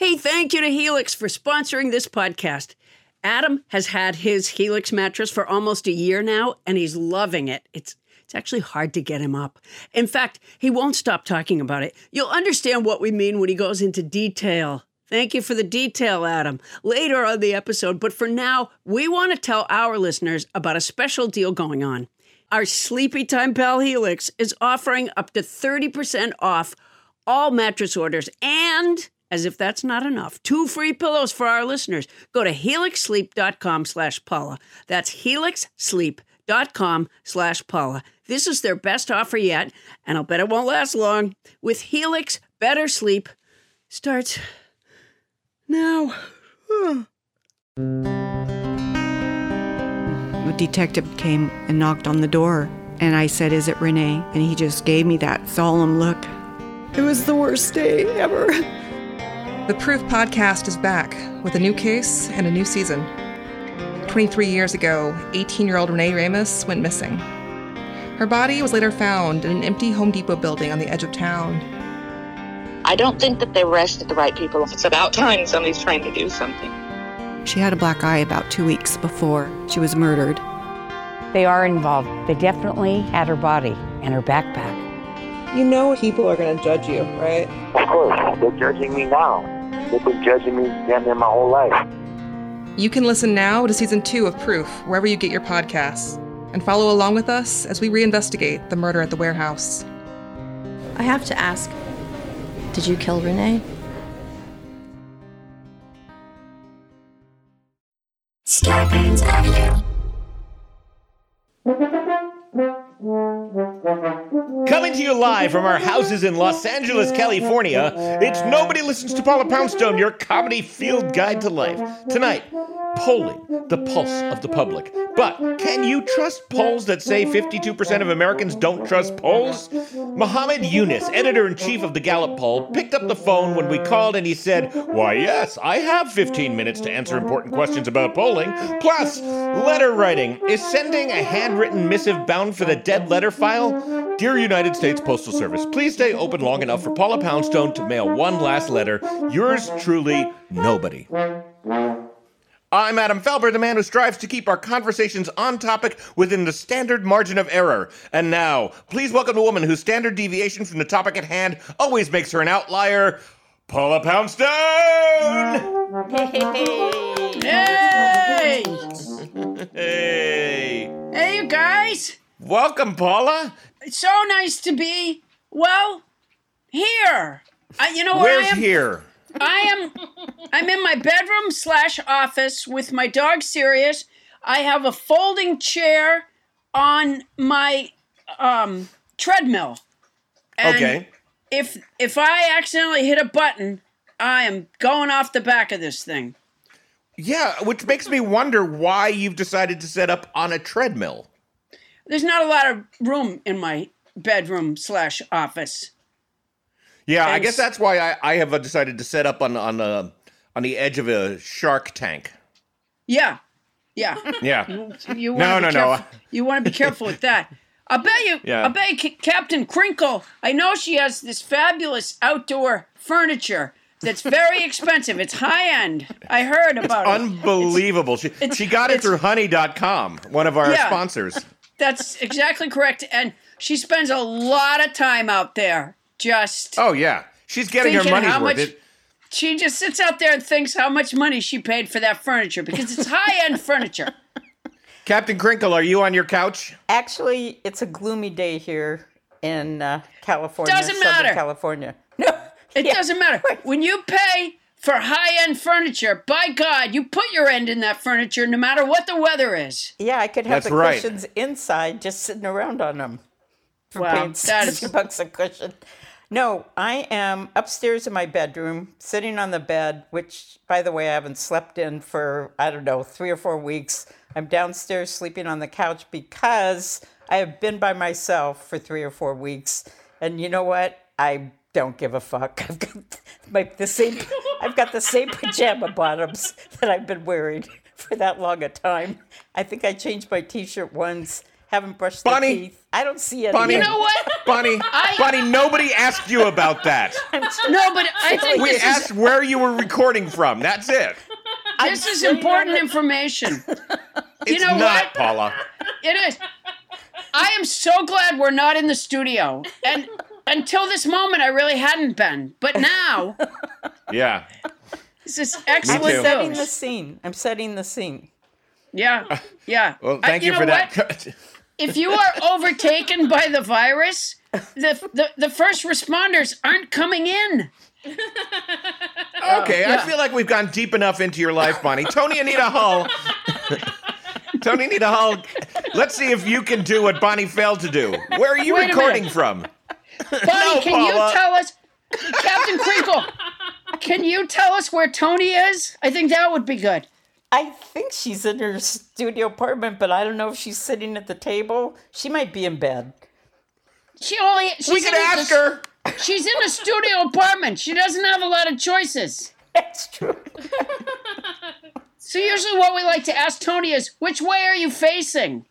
Hey, thank you to Helix for sponsoring this podcast. Adam has had his Helix mattress for almost a year now, and he's loving it. It's actually hard to get him up. In fact, he won't stop talking about it. You'll understand what we mean when he goes into detail. Thank you for the detail, Adam, later on the episode. But for now, we want to tell our listeners about a special deal going on. Our Sleepy Time pal Helix is offering up to 30% off all mattress orders, and as if that's not enough, 2 free pillows for our listeners. Go to helixsleep.com/Paula. That's helixsleep.com/Paula. This is their best offer yet, and I'll bet it won't last long. With Helix, better sleep starts now. The detective came and knocked on the door, and I said, "Is it Renee?" And he just gave me that solemn look. It was the worst day ever. The Proof podcast is back with a new case and a new season. 23 years ago, 18-year-old Renee Ramos went missing. Her body was later found in an empty Home Depot building on the edge of town. I don't think that they arrested the right people. It's about time somebody's trying to do something. She had a black eye about 2 weeks before she was murdered. They are involved. They definitely had her body and her backpack. You know people are going to judge you, right? Of course. They're judging me now. They've been judging me damn near my whole life. You can listen now to Season 2 of Proof, wherever you get your podcasts, and follow along with us as we reinvestigate the murder at the warehouse. I have to ask, did you kill Renee? Scarpins Avenue. Coming to you live from our houses in Los Angeles, California, it's Nobody Listens to Paula Poundstone, your comedy field guide to life. Tonight, polling the pulse of the public. But can you trust polls that say 52% of Americans don't trust polls? Muhammad Yunus, editor-in-chief of the Gallup poll, picked up the phone when we called and he said, "Why, yes, I have 15 minutes to answer important questions about polling. Plus, letter writing. Is sending a handwritten missive bound for the dead letter file? Dear United States Postal Service, please stay open long enough for Paula Poundstone to mail one last letter. Yours truly, Nobody." I'm Adam Felber, the man who strives to keep our conversations on topic within the standard margin of error. And now, please welcome a woman whose standard deviation from the topic at hand always makes her an outlier, Paula Poundstone! Hey! Hey! Hey, you guys! Welcome, Paula! It's so nice to be, well, here. You know where Where's I am? here? I'm in my bedroom/office with my dog Sirius. I have a folding chair on my treadmill. And Okay. If I accidentally hit a button, I am going off the back of this thing. Yeah, which makes me wonder why you've decided to set up on a treadmill. There's not a lot of room in my bedroom/office. Yeah, I guess that's why I have decided to set up on the edge of a shark tank. Yeah. Yeah. You No. You want to be careful with that. I bet you, Captain Crinkle, I know she has this fabulous outdoor furniture that's very expensive. It's high-end. I heard about it. Unbelievable. She got it through honey.com, one of our sponsors. That's exactly correct. And she spends a lot of time out there just... Oh, yeah. She's getting her money's worth. She just sits out there and thinks how much money she paid for that furniture because it's high-end furniture. Captain Crinkle, are you on your couch? Actually, it's a gloomy day here in California. Doesn't matter. Southern California. No, it doesn't matter. When you pay for high-end furniture, by God, you put your end in that furniture no matter what the weather is. Yeah, I could have That's the right. cushions inside just sitting around on them. For Wow, paying that is- $60 a cushion. No, I am upstairs in my bedroom, sitting on the bed, which, by the way, I haven't slept in for, 3 or 4 weeks. I'm downstairs sleeping on the couch because I have been by myself for 3 or 4 weeks. And you know what? I don't give a fuck. I've got the same pajama bottoms that I've been wearing for that long a time. I think I changed my T-shirt once, haven't brushed their teeth. I don't see it. Bonnie, you know what? Bonnie, nobody asked you about that. No, but I think We asked where you were recording from. That's it. this is important information. It's know not, what? Paula. It is. I am so glad we're not in the studio. And until this moment, I really hadn't been. But now, Yeah. this is I'm excellent setting news. the scene. I'm setting the scene. Yeah, yeah. Well, thank you know for what? that. If you are overtaken by the virus, the first responders aren't coming in. Okay, I feel like we've gone deep enough into your life, Bonnie. Tony Anita Hull. Tony Anita Hull, let's see if you can do what Bonnie failed to do. Where are you Wait a recording minute. from? Bonnie, can Paula. you tell us, Captain Crinkle, can you tell us where Tony is? I think that would be good. I think she's in her studio apartment, but I don't know if she's sitting at the table. She might be in bed. We could ask her. She's in a studio apartment. She doesn't have a lot of choices. That's true. So usually what we like to ask Tony is, which way are you facing?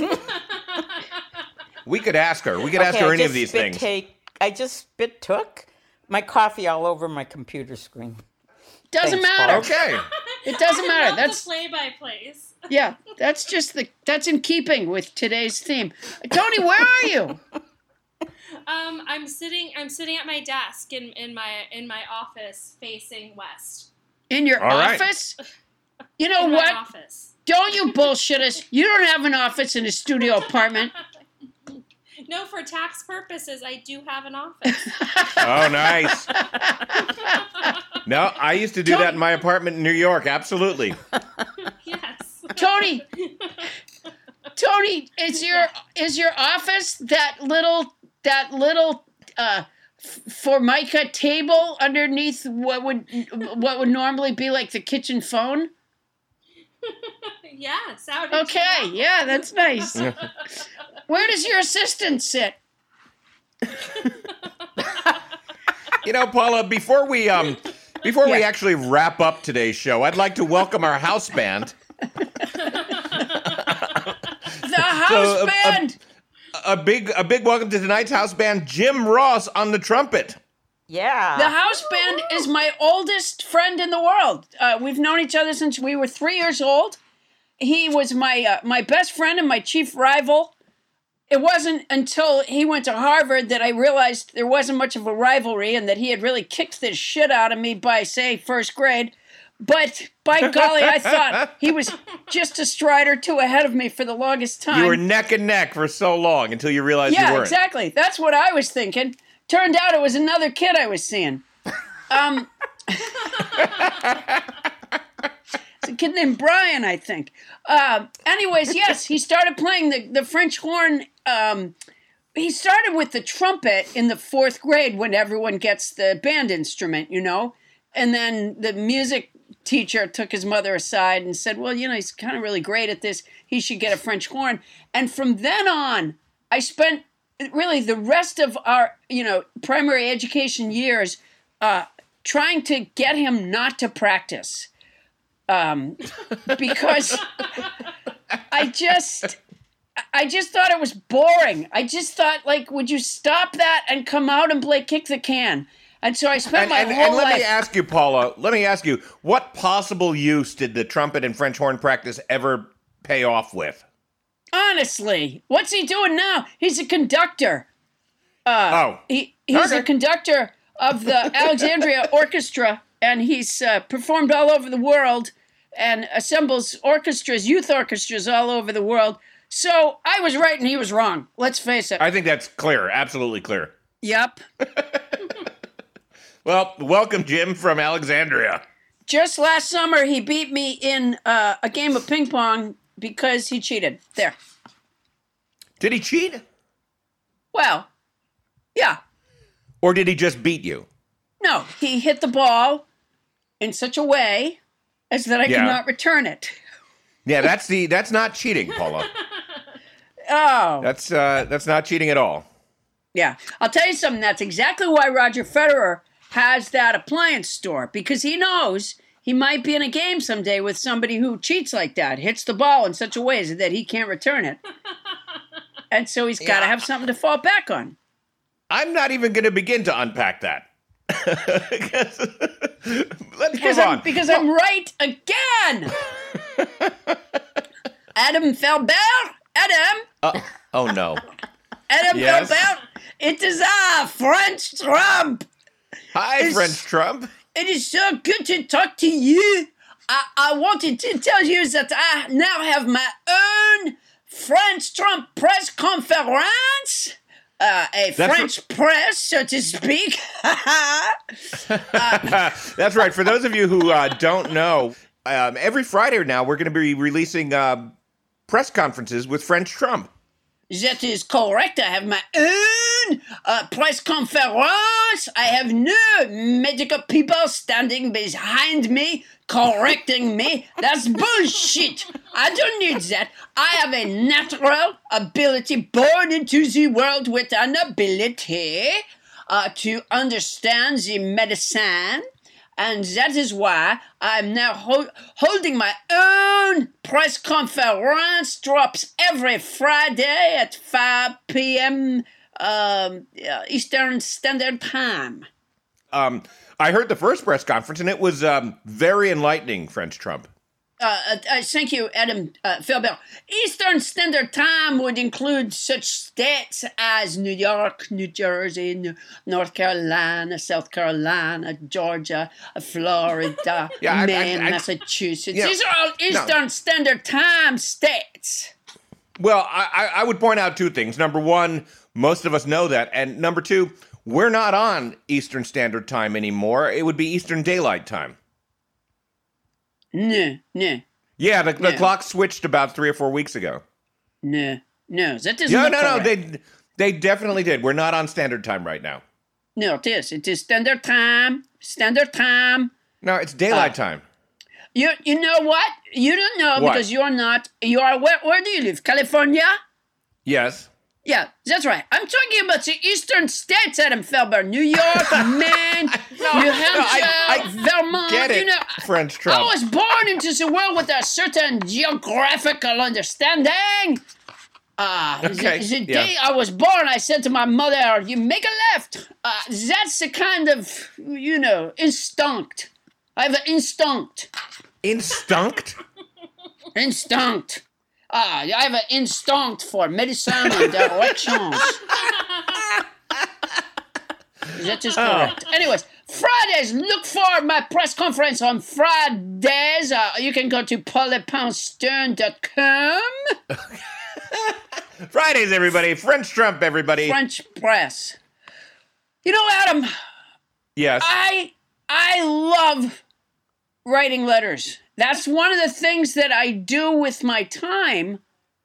We could ask her. We could ask her any of these things. I just spit took my coffee all over my computer screen. Doesn't Thanks, matter. Okay. It doesn't matter. Love That's the play-by-plays. yeah. That's in keeping with today's theme. Tony, where are you? I'm sitting at my desk in my office facing west. In your All right. office? You know In my what? office. Don't you bullshit us. You don't have an office in a studio apartment. No, for tax purposes, I do have an office. Oh, nice. No, I used to do that in my apartment in New York. Absolutely. Yes. Tony, is your office that little Formica table underneath what would normally be like the kitchen phone? Yes. How did Okay, you know? yeah, that's nice. Where does your assistant sit? You know, Paula, before we actually wrap up today's show, I'd like to welcome our house band. The house band. A big welcome to tonight's house band, Jim Ross on the trumpet. Yeah. The house band is my oldest friend in the world. We've known each other since we were 3 years old. He was my best friend and my chief rival. It wasn't until he went to Harvard that I realized there wasn't much of a rivalry and that he had really kicked the shit out of me by, say, first grade. But by golly, I thought he was just a stride or two ahead of me for the longest time. You were neck and neck for so long until you realized you weren't. Yeah, exactly. That's what I was thinking. Turned out it was another kid I was seeing. It's a kid named Brian, I think. Anyways, yes, he started playing the French horn. He started with the trumpet in the 4th grade when everyone gets the band instrument, you know. And then the music teacher took his mother aside and said, well, you know, he's kind of really great at this. He should get a French horn. And from then on, I spent really the rest of our, primary education years trying to get him not to practice. Because I just thought it was boring. I just thought, would you stop that and come out and play kick the can? And so I spent my whole life. And let me ask you, Paula, what possible use did the trumpet and French horn practice ever pay off with? Honestly, what's he doing now? He's a conductor. He's a conductor of the Alexandria Orchestra, and he's performed all over the world and assembles youth orchestras all over the world. So I was right and he was wrong. Let's face it. I think that's clear, absolutely clear. Yep. Well, welcome, Jim, from Alexandria. Just last summer, he beat me in a game of ping pong because he cheated. There. Did he cheat? Well, yeah. Or did he just beat you? No, he hit the ball in such a way as that I could not return it. Yeah, that's not cheating, Paula. Oh. That's not cheating at all. Yeah. I'll tell you something. That's exactly why Roger Federer has that appliance store, because he knows he might be in a game someday with somebody who cheats like that, hits the ball in such a way that he can't return it. And so he's got to have something to fall back on. I'm not even going to begin to unpack that. Let's move on. Because I'm right again. Adam Felber. Adam. Oh, no. Adam Yes? Felber. It is French Trump. Hi, French Trump. It is so good to talk to you. I wanted to tell you that I now have my own French Trump press conference. French press, so to speak. That's right. For those of you who don't know, every Friday now we're going to be releasing press conferences with French Trump. That is correct. I have my own press conference. I have no medical people standing behind me, correcting me. That's bullshit. I don't need that. I have a natural ability, born into the world with an ability to understand the medicine. And that is why I'm now holding my own press conference. Drops every Friday at 5 p.m. Eastern Standard Time. I heard the first press conference, and it was very enlightening, French Trump. Thank you, Adam Felber. Eastern Standard Time would include such states as New York, New Jersey, North Carolina, South Carolina, Georgia, Florida, Maine, Massachusetts. These are all Eastern Standard Time states. Well, I would point out two things. Number one, most of us know that. And number two, we're not on Eastern Standard Time anymore. It would be Eastern Daylight Time. No. Yeah, the clock switched about 3 or 4 weeks ago. No, that is not correct. No, they definitely did. We're not on Standard Time right now. No, it is. It is Standard Time. No, it's Daylight Time. You know what? You don't know What? because you're not. You are where do you live? California? Yes. Yeah, that's right. I'm talking about the eastern states, Adam Felber. New York, Maine, New Hampshire, Vermont. Get it, you know, French Trump. I was born into the world with a certain geographical understanding. The day I was born, I said to my mother, "You make a left." That's the kind of, instinct. I have an instinct. Instinct? Instinct. I have an instinct for medicine and directions. That is correct. Anyways, Fridays, look for my press conference on Fridays. You can go to paulipoundstern.com. Fridays, everybody. French Trump, everybody. French press. You know, Adam. Yes. I love writing letters. That's one of the things that I do with my time.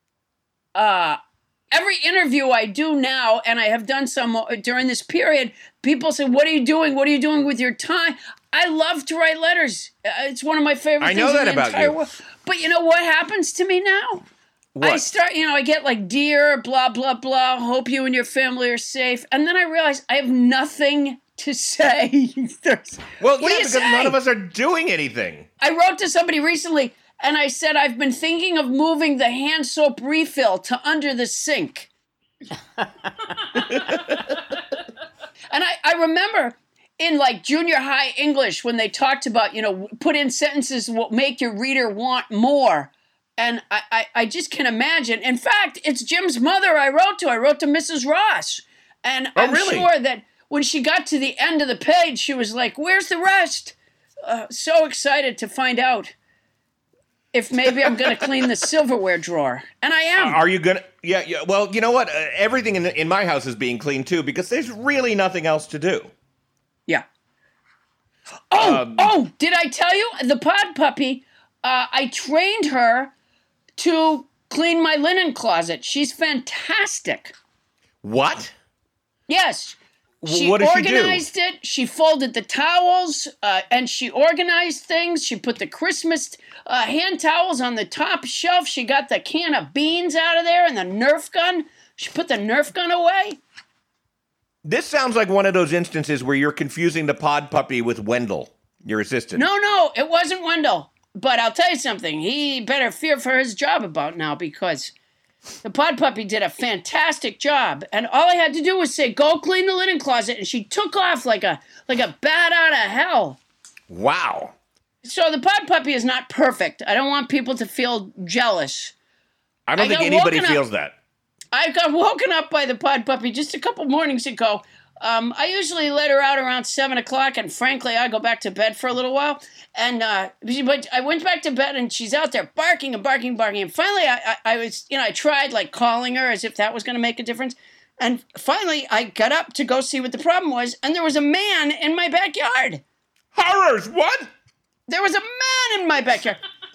Every interview I do now, and I have done some during this period, people say, "What are you doing? What are you doing with your time?" I love to write letters. It's one of my favorite things in the entire world. But you know what happens to me now? What? I start, I get like, "Dear, blah, blah, blah, hope you and your family are safe." And then I realize I have nothing to say. Well, because none of us are doing anything. I wrote to somebody recently, and I said, I've been thinking of moving the hand soap refill to under the sink. And I remember in like junior high English when they talked about, put in sentences that will make your reader want more. And I just can imagine. In fact, it's Jim's mother I wrote to. I wrote to Mrs. Ross. And I'm sure that when she got to the end of the page, she was like, "Where's the rest?" So excited to find out if maybe I'm going to clean the silverware drawer. And I am. Are you going to? Yeah. Well, you know what? Everything in my house is being cleaned, too, because there's really nothing else to do. Yeah. Did I tell you? The pod puppy, I trained her to clean my linen closet. She's fantastic. What? Yes. She what does organized she do? it. She folded the towels, and she organized things. She put the Christmas hand towels on the top shelf. She got the can of beans out of there and the Nerf gun. She put the Nerf gun away. This sounds like one of those instances where you're confusing the pod puppy with Wendell, your assistant. No, it wasn't Wendell. But I'll tell you something. He better fear for his job about now because The pod puppy did a fantastic job, and all I had to do was say, "Go clean the linen closet," and she took off like a bat out of hell. Wow. So the pod puppy is not perfect. I don't want people to feel jealous. I don't think anybody feels that. I got woken up by the pod puppy just a couple mornings ago. I usually let her out around 7 o'clock, and frankly, I go back to bed for a little while. And but I went back to bed, and she's out there barking and barking and barking. And finally, I tried like calling her as if that was going to make a difference. And finally, I got up to go see what the problem was, and there was a man in my backyard. Horrors! What? There was a man in my backyard.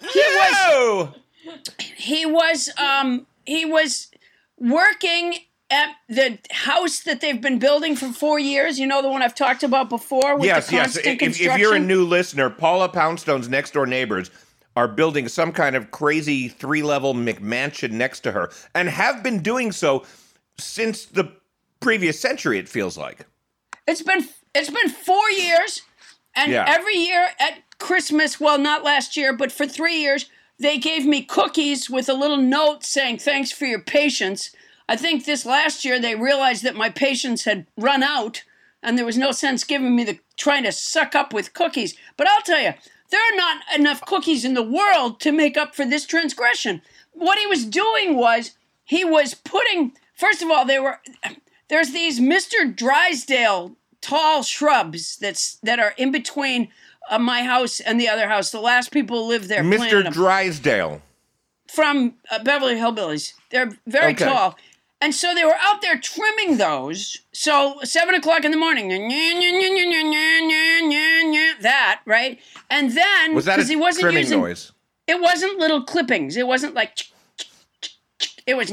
He was working at the house that they've been building for 4 years. You know, the one I've talked about before with the constant construction? If you're a new listener, Paula Poundstone's next-door neighbors are building some kind of crazy 3-level McMansion next to her and have been doing so since the previous century, it feels like. It's been 4 years, and every year at Christmas, well, not last year, but for 3 years, they gave me cookies with a little note saying, "Thanks for your patience." I think this last year they realized that my patience had run out and there was no sense giving me trying to suck up with cookies. But I'll tell you, there are not enough cookies in the world to make up for this transgression. What he was doing was he was putting, first of all, there's these Mr. Drysdale tall shrubs that are in between my house and the other house. The last people who lived there planted them. Mr. Drysdale. From Beverly Hillbillies. They're very tall. And so they were out there trimming those. So 7 o'clock in the morning, that, right? And then, was that a trimming noise? It wasn't little clippings. It wasn't like, it was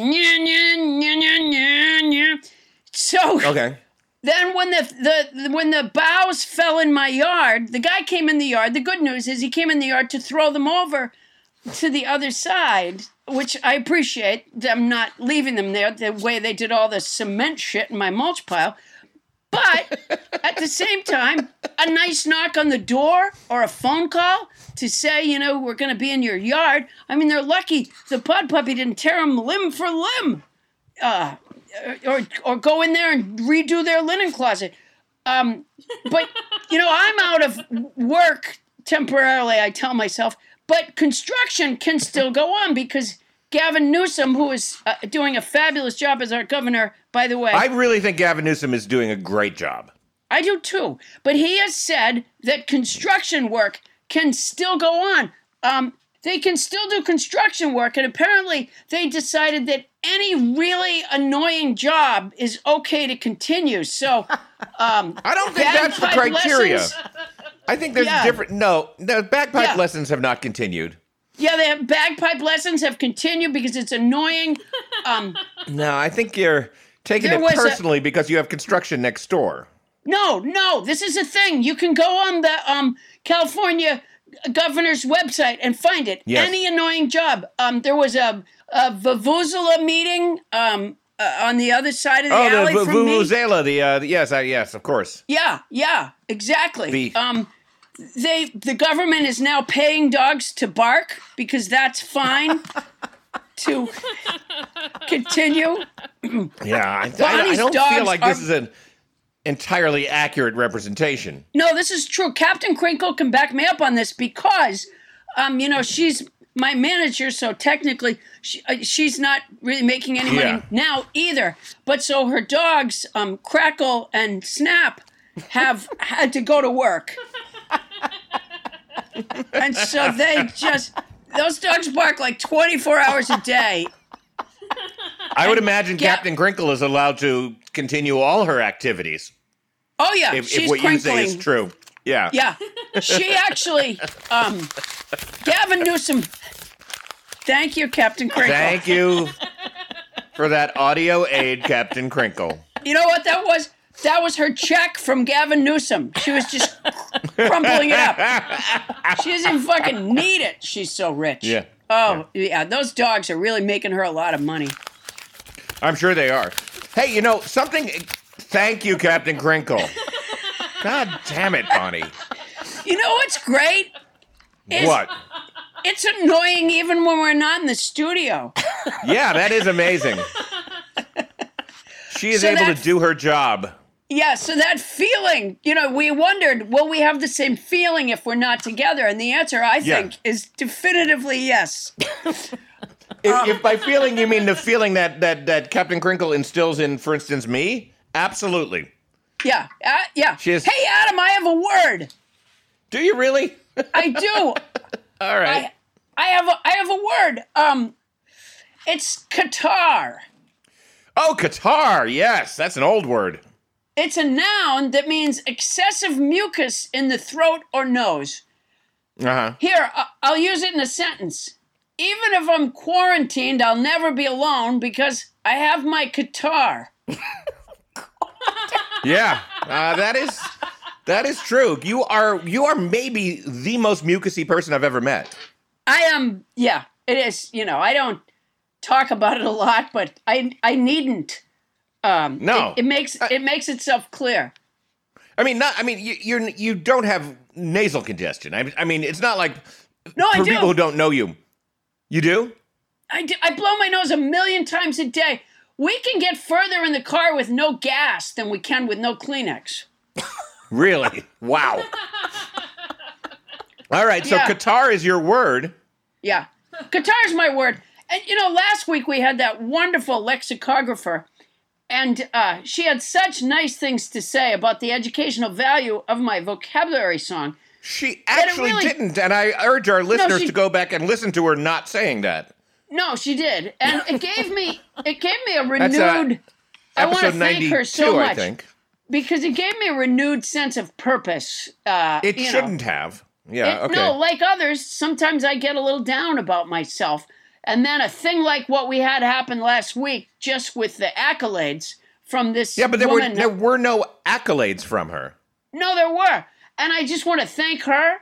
So, okay. Then when the boughs fell in my yard, the guy came in the yard. The good news is he came in the yard to throw them over to the other side, which I appreciate them not leaving them there the way they did all the cement shit in my mulch pile. But at the same time, a nice knock on the door or a phone call to say, we're going to be in your yard. I mean, they're lucky the pod puppy didn't tear them limb for limb. Or go in there and redo their linen closet. But, I'm out of work temporarily, I tell myself. But construction can still go on because Gavin Newsom, who is doing a fabulous job as our governor, by the way. I really think Gavin Newsom is doing a great job. I do too. But he has said that construction work can still go on. They can still do construction work, and apparently they decided that any really annoying job is okay to continue. So, I don't think that's the criteria. I think there's different. No, the bagpipe lessons have not continued. Yeah, the bagpipe lessons have continued because it's annoying. No, I think you're taking it personally because you have construction next door. No, this is a thing. You can go on the California governor's website and find it. Yes. Any annoying job. There was a Vuvuzela meeting on the other side of the alley from me. Vuvuzela, yes, of course. Yeah, exactly. The government is now paying dogs to bark because that's fine to continue. Yeah, I don't feel like this is an entirely accurate representation. No, this is true. Captain Crinkle can back me up on this because, she's my manager, so technically she's not really making any money now either. But so her dogs, Crackle and Snap, have had to go to work. And so those dogs bark like 24 hours a day. I would imagine Captain Crinkle is allowed to continue all her activities. Oh, yeah. If what you say is true. Yeah. Yeah. She actually, Gavin Newsom, thank you, Captain Crinkle. Thank you for that audio aid, Captain Crinkle. You know what that was? That was her check from Gavin Newsom. She was just crumpling it up. She doesn't fucking need it. She's so rich. Yeah. Oh, yeah. Those dogs are really making her a lot of money. I'm sure they are. Hey, something... Thank you, Captain Crinkle. God damn it, Bonnie. You know what's great? What? It's annoying even when we're not in the studio. Yeah, that is amazing. She is So able to that- do her job. Yeah, so that feeling, we wondered, will we have the same feeling if we're not together? And the answer, I think, is definitively yes. If by feeling you mean the feeling that Captain Crinkle instills in, for instance, me, absolutely. Yeah, yeah. She is- Hey, Adam, I have a word. Do you really? I do. All right. I have a word. It's Qatar. Oh, Qatar. Yes, that's an old word. It's a noun that means excessive mucus in the throat or nose. Uh-huh. Here, I'll use it in a sentence. Even if I'm quarantined, I'll never be alone because I have my Qatar. Yeah, that is true. You are maybe the most mucusy person I've ever met. I am, yeah, it is. I don't talk about it a lot, but I needn't. No, it makes itself clear. You don't have nasal congestion. I mean, it's not like No, I for do. people who don't know you. You do? I blow my nose 1,000,000 times a day. We can get further in the car with no gas than we can with no Kleenex. Really? Wow. All right, so Yeah. Qatar is your word. Yeah. Qatar is my word. And, last week we had that wonderful lexicographer, and she had such nice things to say about the educational value of my vocabulary song. She actually didn't, and I urge our listeners to go back and listen to her not saying that. No, she did. And it gave me a That's, renewed... I want to episode thank her 92, so much. I think. Because it gave me a renewed sense of purpose. It shouldn't have. Yeah, okay. No, like others, sometimes I get a little down about myself. And then a thing like what we had happen last week, just with the accolades from this Yeah, but woman. there were no accolades from her. No, there were. And I just want to thank her,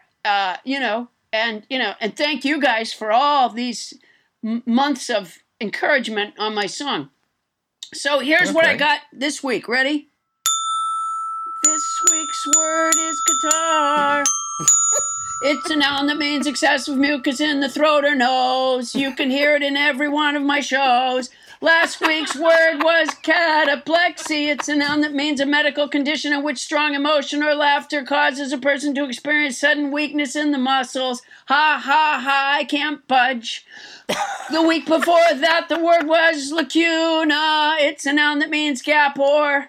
and thank you guys for all these months of encouragement on my song. So here's what I got this week. Ready? This week's word is guitar. It's a noun that means excessive mucus in the throat or nose. You can hear it in every one of my shows. Last week's word was cataplexy. It's a noun that means a medical condition in which strong emotion or laughter causes a person to experience sudden weakness in the muscles. Ha, ha, ha, I can't budge. The week before that, the word was lacuna. It's a noun that means gap or...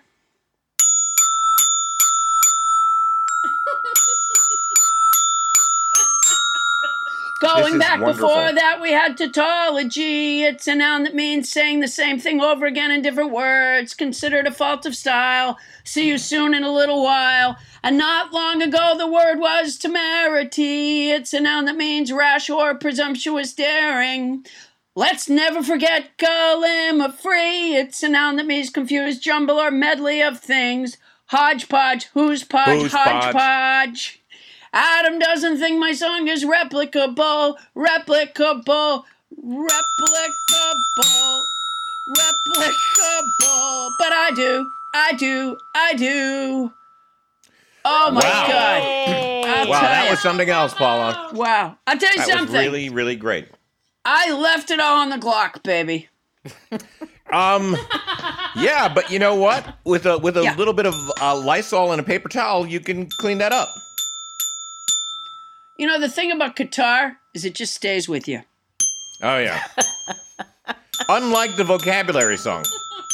Going back before that, we had tautology. It's a noun that means saying the same thing over again in different words, considered a fault of style. See you soon in a little while. And not long ago, the word was temerity. It's a noun that means rash or presumptuous daring. Let's never forget Gallimaufry. It's a noun that means confused jumble or medley of things. Hodgepodge, who's podge, hodgepodge. Adam doesn't think my song is replicable, but I do. Oh my God. Wow, that was something else, Paula. Wow. I'll tell you something. That was really, really great. I left it all on the Glock, baby. Yeah, but you know what? With a little bit of Lysol and a paper towel, you can clean that up. You know, the thing about Qatar is it just stays with you. Oh, yeah. Unlike the vocabulary song.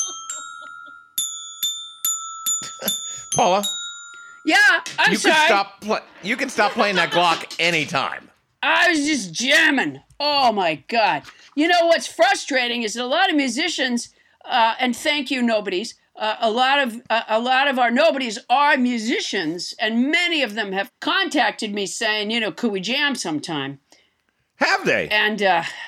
Paula? Yeah, I'm sorry. You can stop playing that Glock anytime. I was just jamming. Oh, my God. You know, what's frustrating is that a lot of musicians, and thank you, nobodies, a lot of our nobodies are musicians, and many of them have contacted me saying, could we jam sometime? Have they? And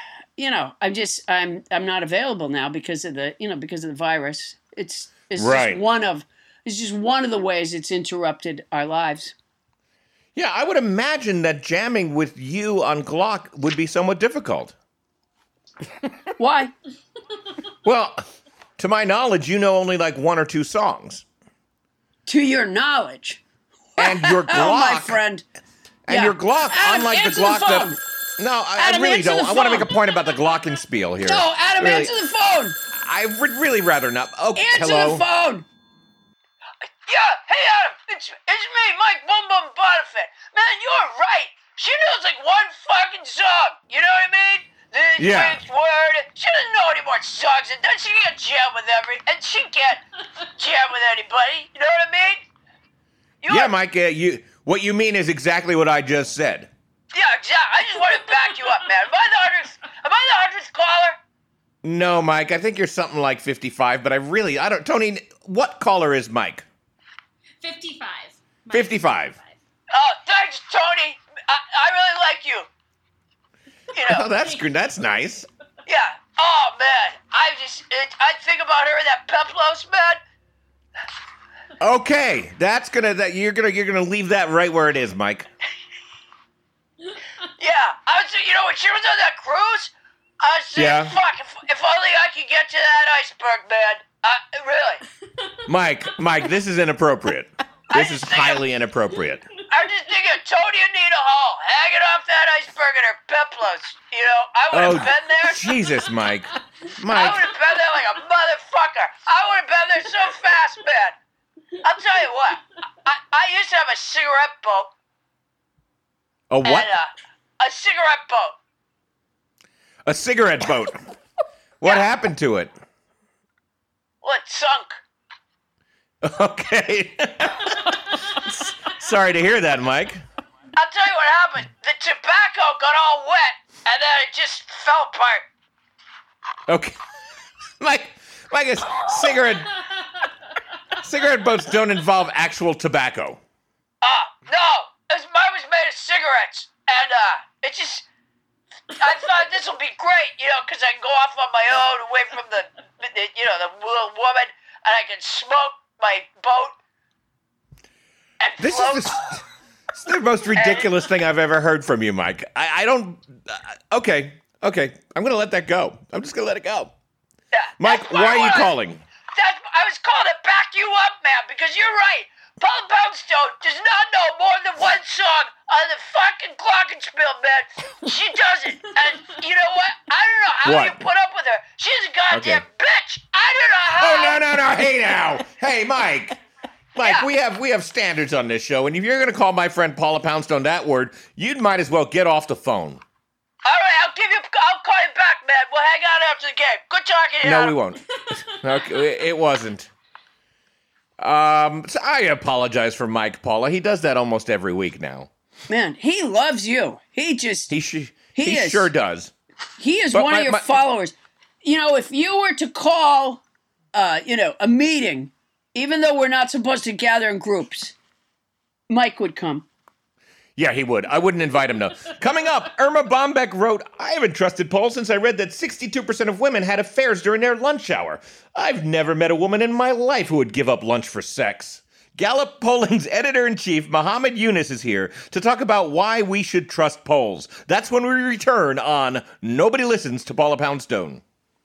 I'm not available now because of the virus. It's right. just one of the ways it's interrupted our lives. Yeah, I would imagine that jamming with you on Glock would be somewhat difficult. Why? Well, to my knowledge, you know only like one or two songs. To your knowledge. And your Glock. Oh, my friend. And your Glock, unlike the Glock No, I Adam, really answer don't. the I want to phone. make a point about the glockenspiel here. No, Adam, Really. answer the phone. I would really rather not. Oh, Answer hello. the phone. Yeah, hey Adam, it's me, Mike Bum Bum Bonifant. Man, you're right. She knows like one fucking song. You know what I mean? This Yeah. week's word. She doesn't know any more songs, and then she can't jam with she can't jam with anybody. You know what I mean? Yeah, Mike. What you mean is exactly what I just said. Yeah, exactly. I just want to back you up, man. Am I the 100th caller? No, Mike. I think you're something like 55, but I don't. Tony, what caller is Mike? 55. 55. Oh, thanks, Tony. I really like you. You know. Oh, that's good. That's nice. Yeah. Oh man, I think about her in that Peplos, man. Okay, you're gonna leave that right where it is, Mike. Yeah, I was. You know, when she was on that cruise, I was saying, Yeah. fuck, if only I could get to that iceberg, man. Really. Mike, this is inappropriate. This is highly inappropriate. I'm just thinking of Tony and Nina Hall hanging off that iceberg in her Peplos. You know, I would have been there. Jesus, Mike. I would have been there like a motherfucker. I would have been there so fast, man. I'll tell you what. I used to have a cigarette boat. A what? And, a cigarette boat. A cigarette boat. What happened to it? Well, it sunk. Okay. Sorry to hear that, Mike. I'll tell you what happened. The tobacco got all wet, and then it just fell apart. Okay. Mike, cigarette boats don't involve actual tobacco. No. Mine was made of cigarettes, and it just... I thought this will be great, you know, because I can go off on my own away from the little woman, and I can smoke my boat and This float. is the most ridiculous thing I've ever heard from you, Mike. I don't... Okay. I'm going to let that go. I'm just going to let it go. Yeah, Mike, why are you calling? I was calling to back you up, man, because you're right. Paula Poundstone does not know more than one song on the fucking glockenspiel, man. She doesn't. And you know what? I don't know how you put up with her. She's a goddamn bitch. I don't know how. Oh, no. Hey, now. Hey, Mike. Mike, we have standards on this show, and if you're going to call my friend Paula Poundstone that word, you might as well get off the phone. All right, I'll call you back, man. We'll hang out after the game. Good talking to you. No, we won't. Okay, it wasn't. So I apologize for Mike, Paula. He does that almost every week now. Man, he loves you. He sure does. He is one of your followers. You know, if you were to call, a meeting, even though we're not supposed to gather in groups, Mike would come. Yeah, he would. I wouldn't invite him, though. Coming up, Irma Bombeck wrote, I haven't trusted polls since I read that 62% of women had affairs during their lunch hour. I've never met a woman in my life who would give up lunch for sex. Gallup Polling's editor-in-chief, Mohammed Yunus, is here to talk about why we should trust polls. That's when we return on Nobody Listens to Paula Poundstone.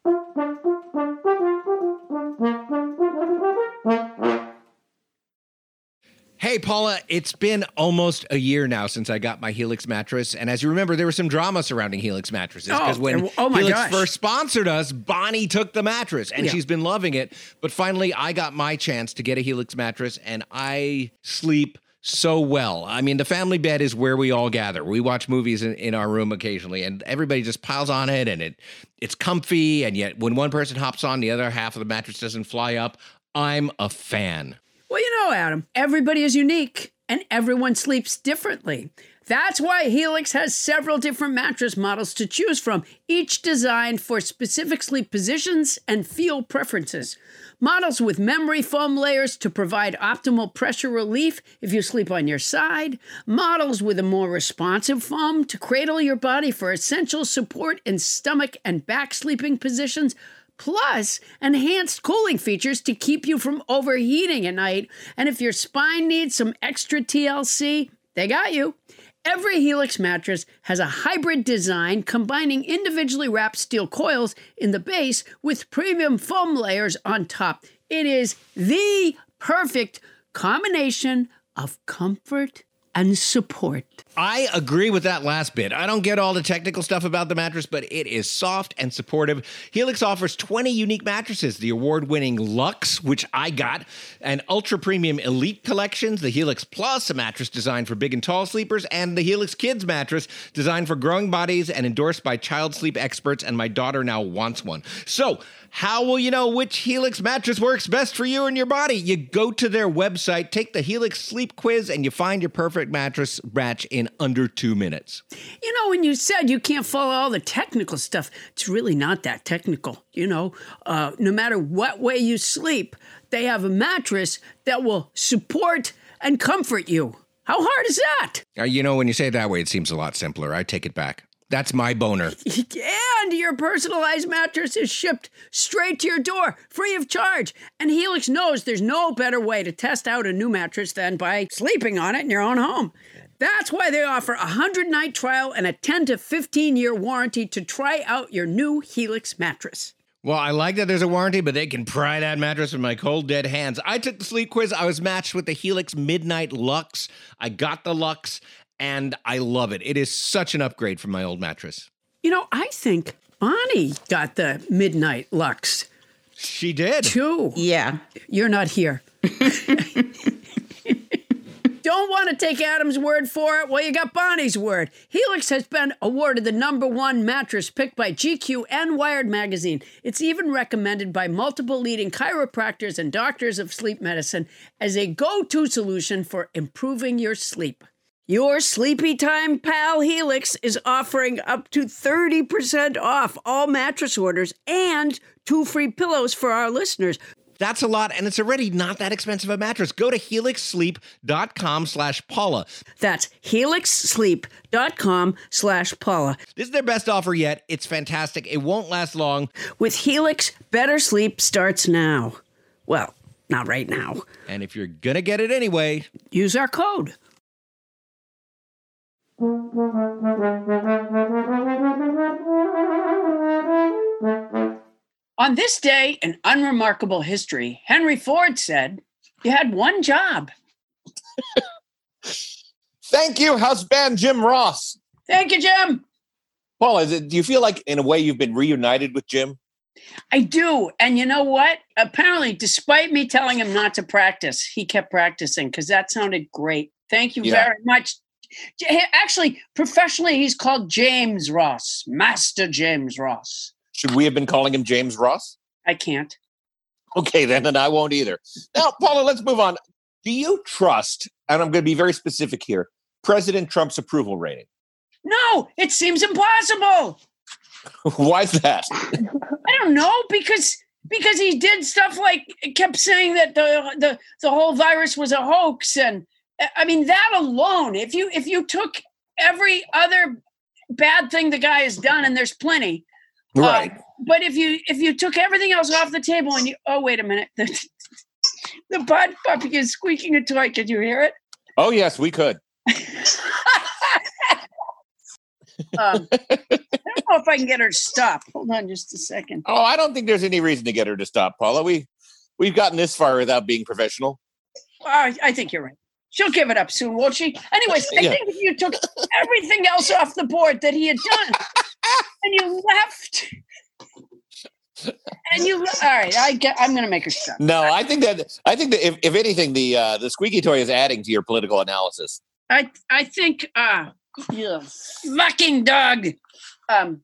Hey, Paula, it's been almost a year now since I got my Helix mattress. And as you remember, there was some drama surrounding Helix mattresses. Because when Helix first sponsored us, Bonnie took the mattress. And she's been loving it. But finally, I got my chance to get a Helix mattress. And I sleep so well. I mean, the family bed is where we all gather. We watch movies in our room occasionally. And everybody just piles on it. And it's comfy. And yet, when one person hops on, the other half of the mattress doesn't fly up. I'm a fan. Well, Adam, everybody is unique and everyone sleeps differently. That's why Helix has several different mattress models to choose from, each designed for specific sleep positions and feel preferences. Models with memory foam layers to provide optimal pressure relief if you sleep on your side. Models with a more responsive foam to cradle your body for essential support in stomach and back sleeping positions. Plus, enhanced cooling features to keep you from overheating at night. And if your spine needs some extra TLC, they got you. Every Helix mattress has a hybrid design combining individually wrapped steel coils in the base with premium foam layers on top. It is the perfect combination of comfort and support. I agree with that last bit. I don't get all the technical stuff about the mattress, but it is soft and supportive. Helix offers 20 unique mattresses, the award-winning Luxe, which I got, and ultra-premium Elite collections, the Helix Plus, a mattress designed for big and tall sleepers, and the Helix Kids mattress, designed for growing bodies and endorsed by child sleep experts, and my daughter now wants one. So, how will you know which Helix mattress works best for you and your body? You go to their website, take the Helix sleep quiz, and you find your perfect mattress match in under 2 minutes. You know, when you said you can't follow all the technical stuff, it's really not that technical. You know, no matter what way you sleep, they have a mattress that will support and comfort you. How hard is that? You know, when you say it that way, it seems a lot simpler. I take it back. That's my boner. And your personalized mattress is shipped straight to your door, free of charge. And Helix knows there's no better way to test out a new mattress than by sleeping on it in your own home. That's why they offer a 100-night trial and a 10 to 15-year warranty to try out your new Helix mattress. Well, I like that there's a warranty, but they can pry that mattress with my cold, dead hands. I took the sleep quiz. I was matched with the Helix Midnight Luxe. I got the Luxe, and I love it. It is such an upgrade from my old mattress. You know, I think Bonnie got the Midnight Luxe. She did. Too. Yeah. You're not here. Don't want to take Adam's word for it? Well, you got Bonnie's word. Helix has been awarded the #1 mattress picked by GQ and Wired magazine. It's even recommended by multiple leading chiropractors and doctors of sleep medicine as a go-to solution for improving your sleep. Your sleepy time pal Helix is offering up to 30% off all mattress orders and 2 free pillows for our listeners. That's a lot, and it's already not that expensive a mattress. Go to helixsleep.com/Paula. That's helixsleep.com/Paula. This is their best offer yet. It's fantastic. It won't last long. With Helix, better sleep starts now. Well, not right now. And if you're going to get it anyway, use our code. On this day in unremarkable history, Henry Ford said, "You had one job." Thank you, husband Jim Ross. Thank you, Jim. Paula, do you feel like in a way you've been reunited with Jim? I do. And you know what? Apparently, despite me telling him not to practice, he kept practicing because that sounded great. Thank you very much. Actually, professionally, he's called James Ross, Master James Ross. Should we have been calling him James Ross? I can't. Okay, then, and I won't either. Now, Paula, let's move on. Do you trust, and I'm going to be very specific here, President Trump's approval rating? No, it seems impossible. Why is that? I don't know, because he did stuff like kept saying that the whole virus was a hoax, and I mean that alone. If you took every other bad thing the guy has done, and there's plenty. Right. But if you took everything else off the table and wait a minute, the bud puppy is squeaking a toy. Could you hear it? Oh yes, we could. I don't know if I can get her to stop. Hold on just a second. Oh, I don't think there's any reason to get her to stop, Paula. We've gotten this far without being professional. I think you're right. She'll give it up soon, won't she? Anyways, I think if you took everything else off the board that he had done, and you left, all right, I'm going to make her stop. No, I think that if anything, the squeaky toy is adding to your political analysis. I think, you fucking dog. All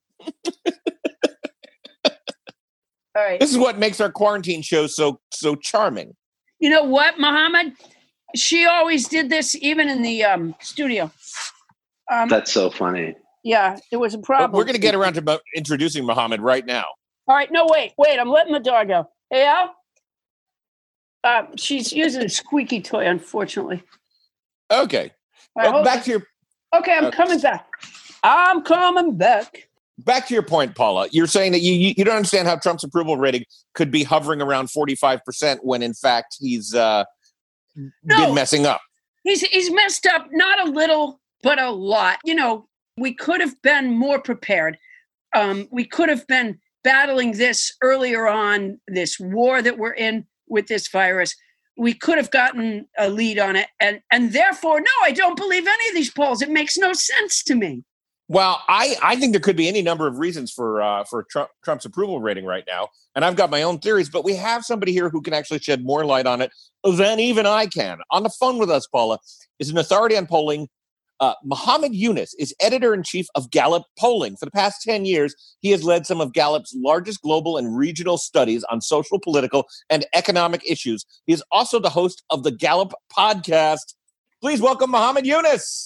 right. This is what makes our quarantine show so charming. You know what, Muhammad? She always did this, even in the studio. That's so funny. Yeah, it was a problem. We're going to get around to introducing Muhammad right now. All right, no, wait. I'm letting the dog go. Hey, Al? She's using a squeaky toy, unfortunately. Okay. Well, back to your... Okay, I'm coming back. I'm coming back. Back to your point, Paula. You're saying that you don't understand how Trump's approval rating could be hovering around 45% when, in fact, he's been messing up. He's messed up, not a little, but a lot. You know, we could have been more prepared. We could have been battling this earlier on, this war that we're in with this virus. we could have gotten a lead on it. And therefore, no, I don't believe any of these polls. It makes no sense to me. Well, I think there could be any number of reasons for Trump's approval rating right now. And I've got my own theories, but we have somebody here who can actually shed more light on it than even I can. On the phone with us, Paula, is an authority on polling. Muhammad Yunus is editor-in-chief of Gallup Polling. For the past 10 years, he has led some of Gallup's largest global and regional studies on social, political, and economic issues. He is also the host of the Gallup podcast. Please welcome Muhammad Yunus.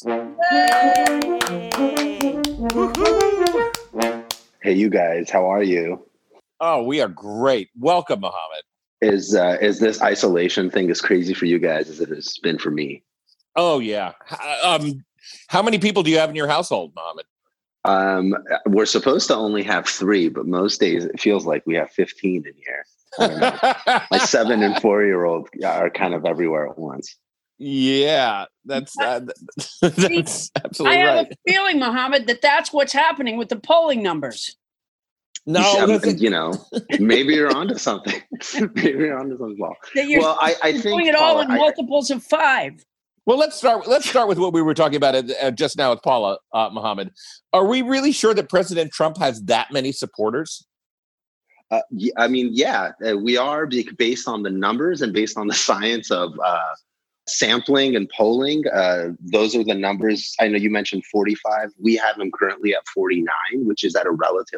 Hey, you guys, how are you? Oh, we are great. Welcome, Muhammad. Is this isolation thing as crazy for you guys as it has been for me? Oh, yeah. How many people do you have in your household, Muhammad? We're supposed to only have 3, but most days it feels like we have 15 in here. My 7 and 4-year-old are kind of everywhere at once. Yeah, that's absolutely right. I have a feeling, Muhammad, that's what's happening with the polling numbers. No, maybe you're onto something. Maybe you're onto something. Well, I think doing it all in multiples of 5. Well, let's start with what we were talking about just now with Paula, Muhammad. Are we really sure that President Trump has that many supporters? Yeah, we are, based on the numbers and based on the science of sampling and polling. Those are the numbers. I know you mentioned 45. We have him currently at 49, which is at a relative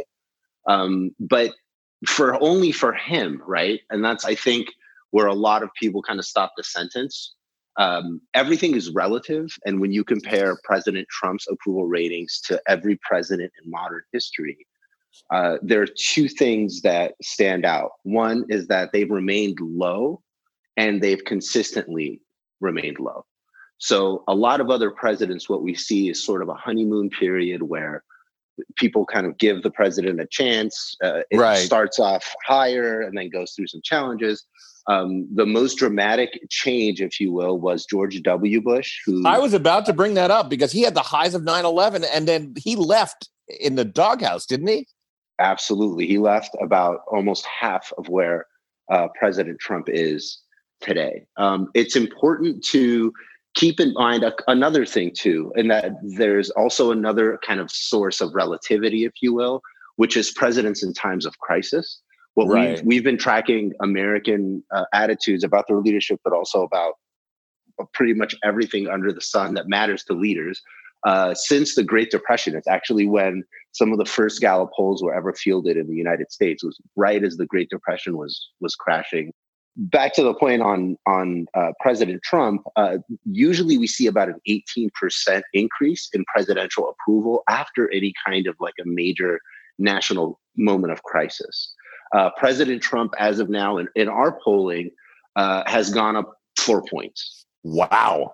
high. But only for him, right? And that's, I think, where a lot of people kind of stop the sentence. Everything is relative. And when you compare President Trump's approval ratings to every president in modern history, there are 2 things that stand out. One is that they've remained low and they've consistently remained low. So a lot of other presidents, what we see is sort of a honeymoon period where people kind of give the president a chance. It starts off higher and then goes through some challenges. The most dramatic change, if you will, was George W. Bush, who I was about to bring that up because he had the highs of 9/11 and then he left in the doghouse, didn't he? Absolutely. He left about almost half of where President Trump is today. It's important to keep in mind another thing, too, and that there's also another kind of source of relativity, if you will, which is presidents in times of crisis. We've been tracking American attitudes about their leadership, but also about pretty much everything under the sun that matters to leaders since the Great Depression. It's actually when some of the first Gallup polls were ever fielded in the United States. It was right as the Great Depression was crashing. Back to the point on President Trump, usually we see about an 18% increase in presidential approval after any kind of like a major national moment of crisis. President Trump, as of now, in our polling, has gone up 4 points. Wow.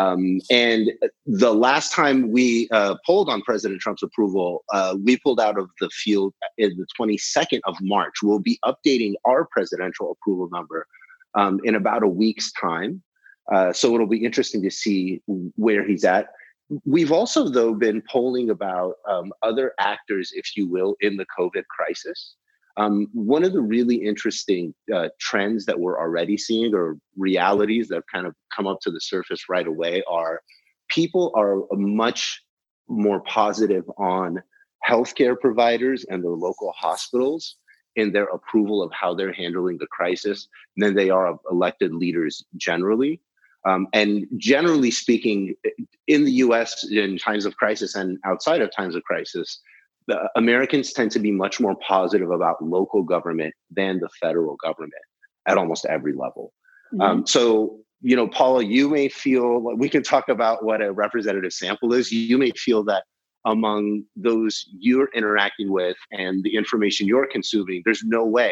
And the last time we polled on President Trump's approval, we pulled out of the field in the 22nd of March. We'll be updating our presidential approval number in about a week's time. So it'll be interesting to see where he's at. We've also, though, been polling about other actors, if you will, in the COVID crisis. One of the really interesting trends that we're already seeing, or realities that have kind of come up to the surface right away, are people are much more positive on healthcare providers and their local hospitals in their approval of how they're handling the crisis than they are of elected leaders generally. And generally speaking, in the US, in times of crisis and outside of times of crisis, Americans tend to be much more positive about local government than the federal government at almost every level. Mm-hmm. So, Paula, you may feel, we can talk about what a representative sample is. You may feel that among those you're interacting with and the information you're consuming, there's no way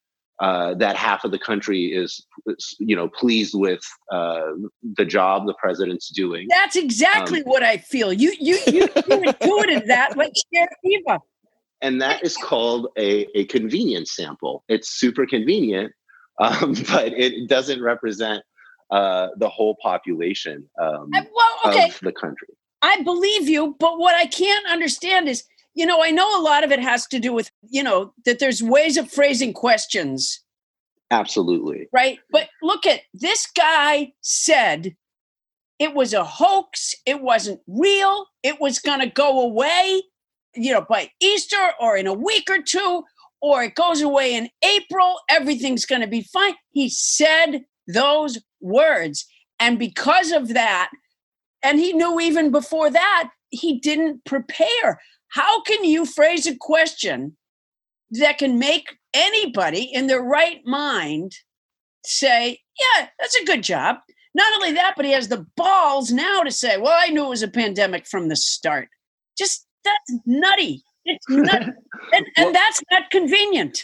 that half of the country is, pleased with the job the president's doing. That's exactly what I feel. You intuited that, like Sheriff Eva. And that is called a convenience sample. It's super convenient, but it doesn't represent the whole population of the country. I believe you, but what I can't understand is, I know a lot of it has to do with, that there's ways of phrasing questions Absolutely. Right? But look at this guy said it was a hoax. It wasn't real. It was going to go away, by Easter or in a week or two, or it goes away in April. Everything's going to be fine. He said those words. And because of that, and he knew even before that, he didn't prepare. How can you phrase a question that can make anybody in their right mind say, yeah, that's a good job? Not only that, but he has the balls now to say, well, I knew it was a pandemic from the start. Just, that's nutty. It's nutty. And that's not convenient.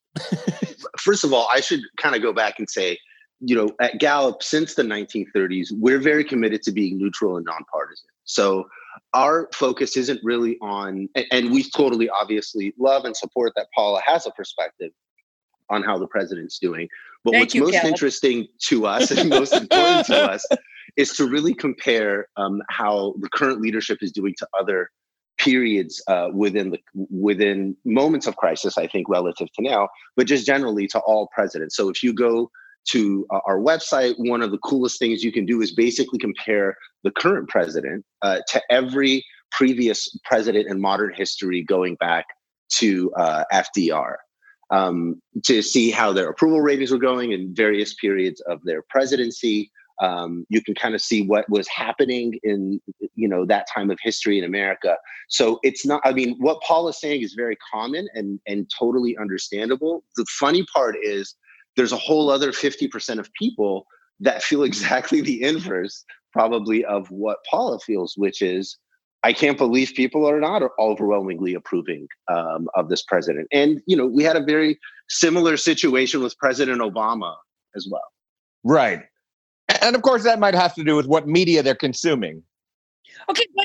First of all, I should kind of go back and say, at Gallup, since the 1930s, we're very committed to being neutral and nonpartisan. So our focus isn't really on, and we totally obviously love and support that Paula has a perspective on how the president's doing. But what's most interesting to us and most important to us is to really compare how the current leadership is doing to other periods within moments of crisis, I think, relative to now, but just generally to all presidents. So if you go to our website, one of the coolest things you can do is basically compare the current president to every previous president in modern history going back to FDR. To see how their approval ratings were going in various periods of their presidency. You can kind of see what was happening in, that time of history in America. So it's not, what Paul is saying is very common and totally understandable. The funny part is there's a whole other 50% of people that feel exactly the inverse probably of what Paula feels, which is, I can't believe people are not overwhelmingly approving of this president. And, we had a very similar situation with President Obama as well. Right. And of course, that might have to do with what media they're consuming. Okay, but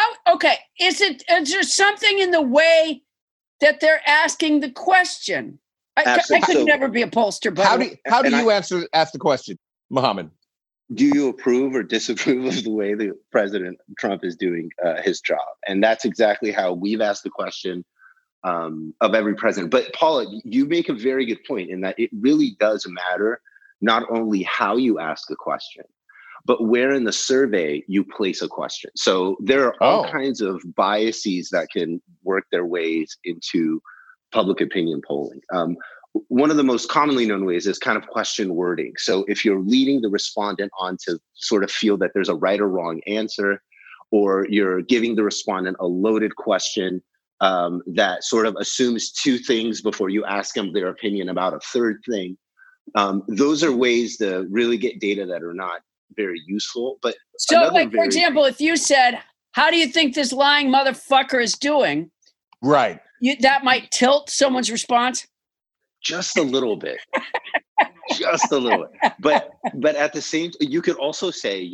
is there something in the way that they're asking the question? I could never be a pollster, but how do you ask the question, Mohammed? Do you approve or disapprove of the way that President Trump is doing his job? And that's exactly how we've asked the question of every president. But Paula, you make a very good point in that it really does matter not only how you ask a question, but where in the survey you place a question. So there are all kinds of biases that can work their ways into public opinion polling. One of the most commonly known ways is kind of question wording. So if you're leading the respondent on to sort of feel that there's a right or wrong answer, or you're giving the respondent a loaded question that sort of assumes two things before you ask them their opinion about a third thing, those are ways to really get data that are not very useful. But so, for example, if you said, how do you think this lying motherfucker is doing? Right. That might tilt someone's response. Just a little bit. Just a little bit. But at the same time, you could also say,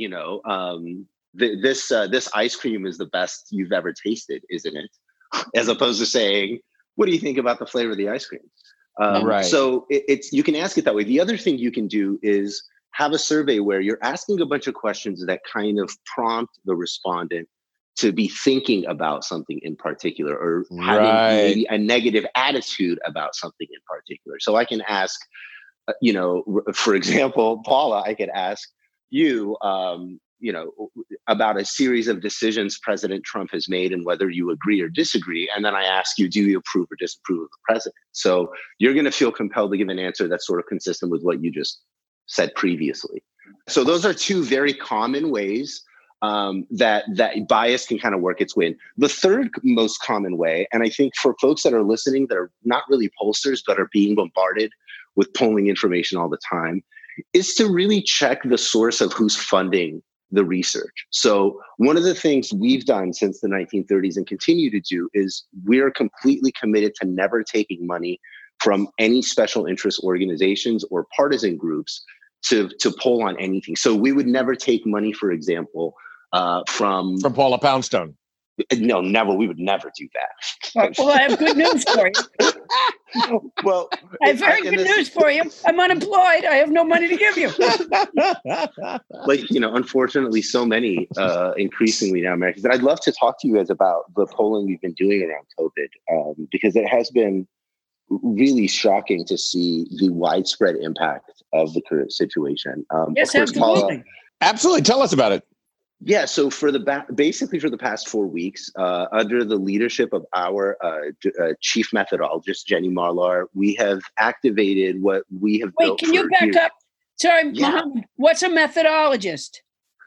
this ice cream is the best you've ever tasted, isn't it? As opposed to saying, what do you think about the flavor of the ice cream? Right. So you can ask it that way. The other thing you can do is have a survey where you're asking a bunch of questions that kind of prompt the respondent to be thinking about something in particular, or having maybe a negative attitude about something in particular. So I can ask, for example, Paula, I could ask you, about a series of decisions President Trump has made and whether you agree or disagree. And then I ask you, do you approve or disapprove of the president? So you're going to feel compelled to give an answer that's sort of consistent with what you just said previously. So those are two very common ways that bias can kind of work its way in. The third most common way, and I think for folks that are listening that are not really pollsters but are being bombarded with polling information all the time, is to really check the source of who's funding the research. So one of the things we've done since the 1930s and continue to do is we're completely committed to never taking money from any special interest organizations or partisan groups to poll on anything. So we would never take money, for example, from Paula Poundstone. No, never. We would never do that. Well, I have good news for you. Well, I have very good news for you. I'm unemployed. I have no money to give you. Unfortunately, so many increasingly now Americans. And I'd love to talk to you guys about the polling we've been doing around COVID, because it has been really shocking to see the widespread impact of the current situation. Yes, of course, Paula, absolutely. Tell us about it. Yeah, so for basically for the past 4 weeks, under the leadership of our chief methodologist, Jenny Marlar, we have activated what we have built. Wait, can you back up? Sorry, yeah. Mohammed, what's a methodologist?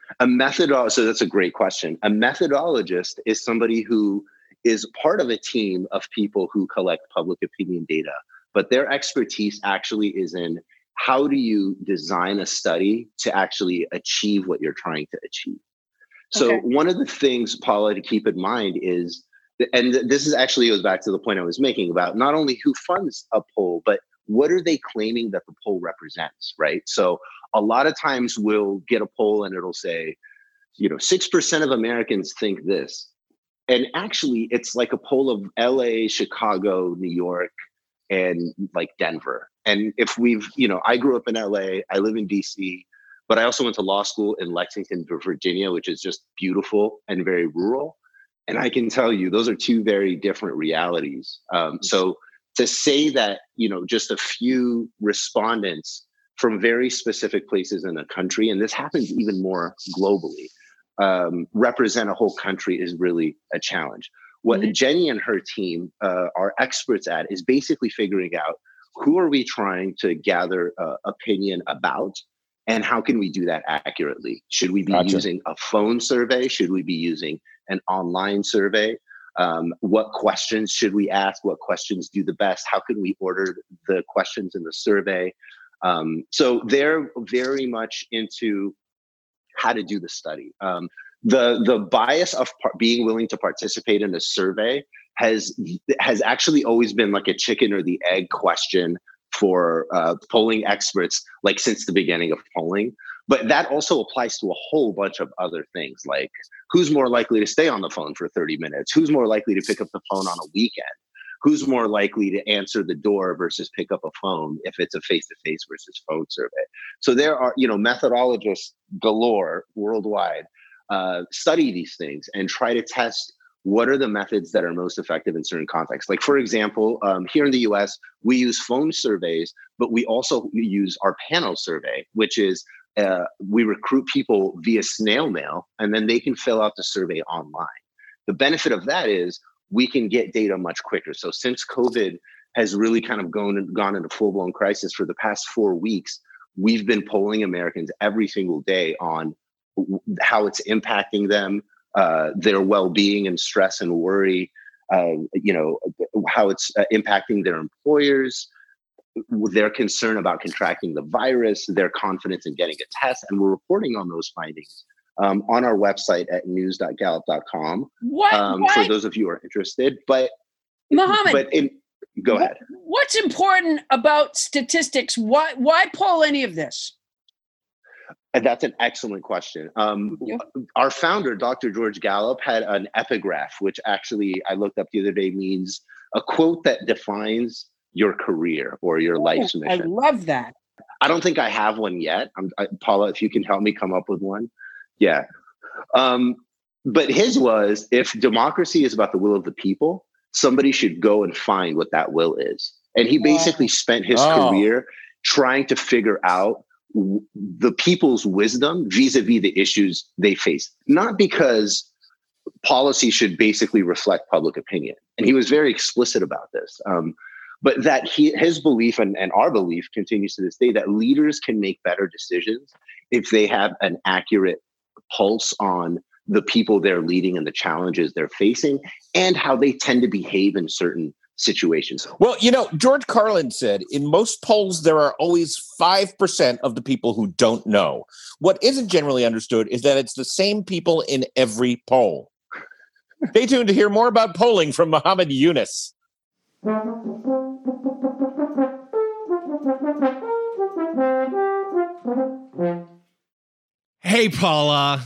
So that's a great question. A methodologist is somebody who is part of a team of people who collect public opinion data, but their expertise actually is in how do you design a study to actually achieve what you're trying to achieve. So one of the things, Paula, to keep in mind is, and this is actually goes back to the point I was making about not only who funds a poll, but what are they claiming that the poll represents, right? So a lot of times we'll get a poll and it'll say, 6% of Americans think this. And actually it's like a poll of LA, Chicago, New York, and like Denver. And if I grew up in LA, I live in DC, but I also went to law school in Lexington, Virginia, which is just beautiful and very rural. And I can tell you, those are two very different realities. So to say that, just a few respondents from very specific places in the country, and this happens even more globally, represent a whole country is really a challenge. What Jenny and her team are experts at is basically figuring out who are we trying to gather opinion about, and how can we do that accurately? Should we be using a phone survey? Should we be using an online survey? What questions should we ask? What questions do the best? How can we order the questions in the survey? So they're very much into how to do the study. The bias of being willing to participate in a survey has actually always been like a chicken or the egg question for polling experts, like since the beginning of polling. But that also applies to a whole bunch of other things, like who's more likely to stay on the phone for 30 minutes? Who's more likely to pick up the phone on a weekend? Who's more likely to answer the door versus pick up a phone if it's a face-to-face versus phone survey? So there are, methodologists galore worldwide study these things and try to test what are the methods that are most effective in certain contexts. Like, for example, here in the US, we use phone surveys, but we also use our panel survey, which is we recruit people via snail mail, and then they can fill out the survey online. The benefit of that is we can get data much quicker. So since COVID has really kind of gone into full-blown crisis for the past 4 weeks, we've been polling Americans every single day on how it's impacting them, their well-being and stress and worry, how it's impacting their employers, their concern about contracting the virus, their confidence in getting a test. And we're reporting on those findings on our website at news.gallup.com for those of you who are interested. But Mohammed, go ahead. What's important about statistics? Why poll any of this? That's an excellent question. Our founder, Dr. George Gallup, had an epigraph, which actually I looked up the other day, means a quote that defines your career or your life's mission. I love that. I don't think I have one yet. Paula, if you can help me come up with one. Yeah. But his was, if democracy is about the will of the people, somebody should go and find what that will is. And he basically spent his career trying to figure out the people's wisdom vis-a-vis the issues they face, not because policy should basically reflect public opinion. And he was very explicit about this. But that his belief and our belief continues to this day that leaders can make better decisions if they have an accurate pulse on the people they're leading and the challenges they're facing and how they tend to behave in certain situations. Well, George Carlin said, in most polls, there are always 5% of the people who don't know. What isn't generally understood is that it's the same people in every poll. Stay tuned to hear more about polling from Muhammad Yunus. Hey, Paula.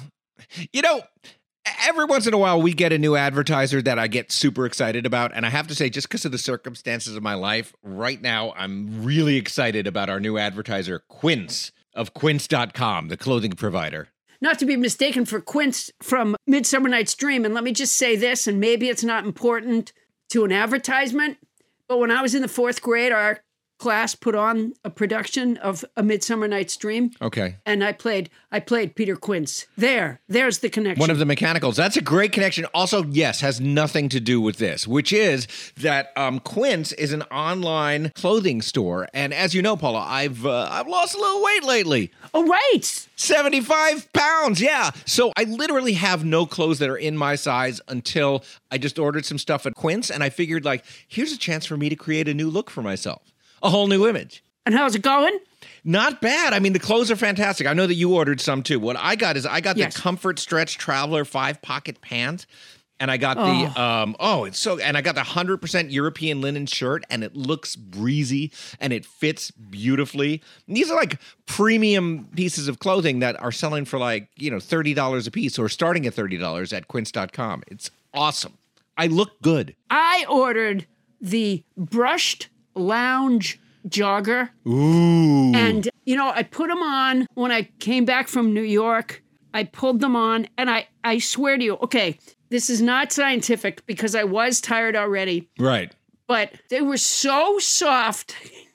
Every once in a while, we get a new advertiser that I get super excited about. And I have to say, just because of the circumstances of my life, right now, I'm really excited about our new advertiser, Quince, of Quince.com, the clothing provider. Not to be mistaken for Quince from Midsummer Night's Dream. And let me just say this, and maybe it's not important to an advertisement, But when I was in the 4th grade, our class put on a production of A Midsummer Night's Dream. Okay. And I played Peter Quince. There's the connection. One of the mechanicals. That's a great connection. Also, yes, has nothing to do with this, which is that Quince is an online clothing store. And as you know, Paula, I've lost a little weight lately. Oh, right. 75 pounds, yeah. So I literally have no clothes that are in my size until I just ordered some stuff at Quince, and I figured, like, here's a chance for me to create a new look for myself. A whole new image. And how's it going? Not bad. I mean, the clothes are fantastic. I know that you ordered some too. What I got is the Comfort Stretch Traveler 5-pocket pant. And I got and I got the 100% European linen shirt, and it looks breezy and it fits beautifully. And these are like premium pieces of clothing that are selling for like, $30 a piece or starting at $30 at quince.com. It's awesome. I look good. I ordered the brushed lounge jogger. Ooh. And, I put them on when I came back from New York. I pulled them on, and I swear to you, okay, this is not scientific because I was tired already. Right. But they were so soft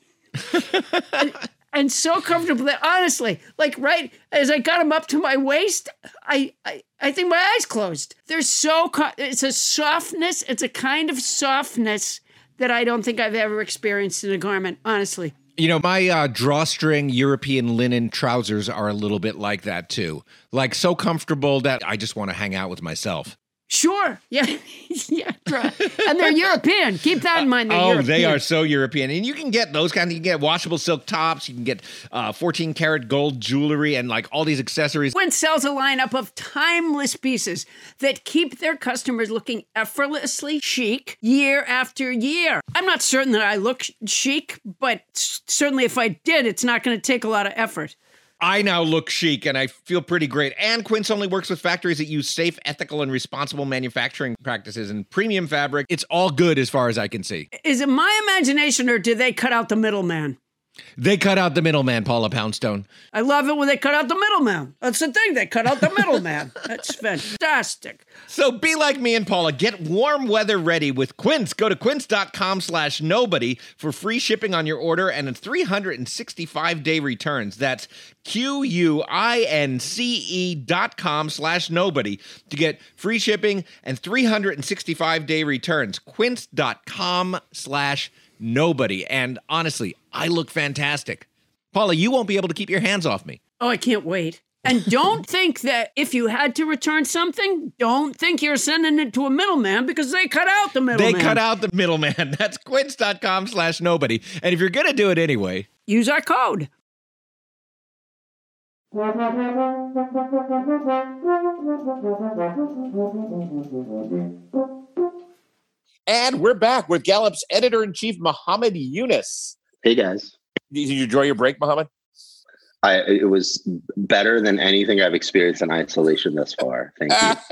and so comfortable that honestly, like right as I got them up to my waist, I think my eyes closed. They're so, it's a softness. It's a kind of softness that I don't think I've ever experienced in a garment, honestly. My drawstring European linen trousers are a little bit like that, too. Like, so comfortable that I just want to hang out with myself. Sure. Yeah. Yeah. And they're European. Keep that in mind. European. They are so European. And you can get those kinds. You can get washable silk tops. You can get 14-karat gold jewelry and like all these accessories. Quince sells a lineup of timeless pieces that keep their customers looking effortlessly chic year after year. I'm not certain that I look chic, but certainly if I did, it's not going to take a lot of effort. I now look chic and I feel pretty great. And Quince only works with factories that use safe, ethical, and responsible manufacturing practices and premium fabric. It's all good as far as I can see. Is it my imagination or did they cut out the middleman? They cut out the middleman, Paula Poundstone. I love it when they cut out the middleman. That's the thing. They cut out the middleman. That's fantastic. So be like me and Paula. Get warm weather ready with Quince. Go to quince.com/nobody for free shipping on your order and 365-day returns. That's QUINCE.com/nobody to get free shipping and 365-day returns. Quince.com/nobody. And honestly, I look fantastic. Paula, you won't be able to keep your hands off me. Oh, I can't wait. And don't think that if you had to return something, don't think you're sending it to a middleman because they cut out the middleman. They cut out the middleman. That's quince.com/nobody. And if you're going to do it anyway, use our code. And we're back with Gallup's editor-in-chief, Muhammad Yunus. Hey, guys. Did you enjoy your break, Muhammad? It was better than anything I've experienced in isolation thus far. Thank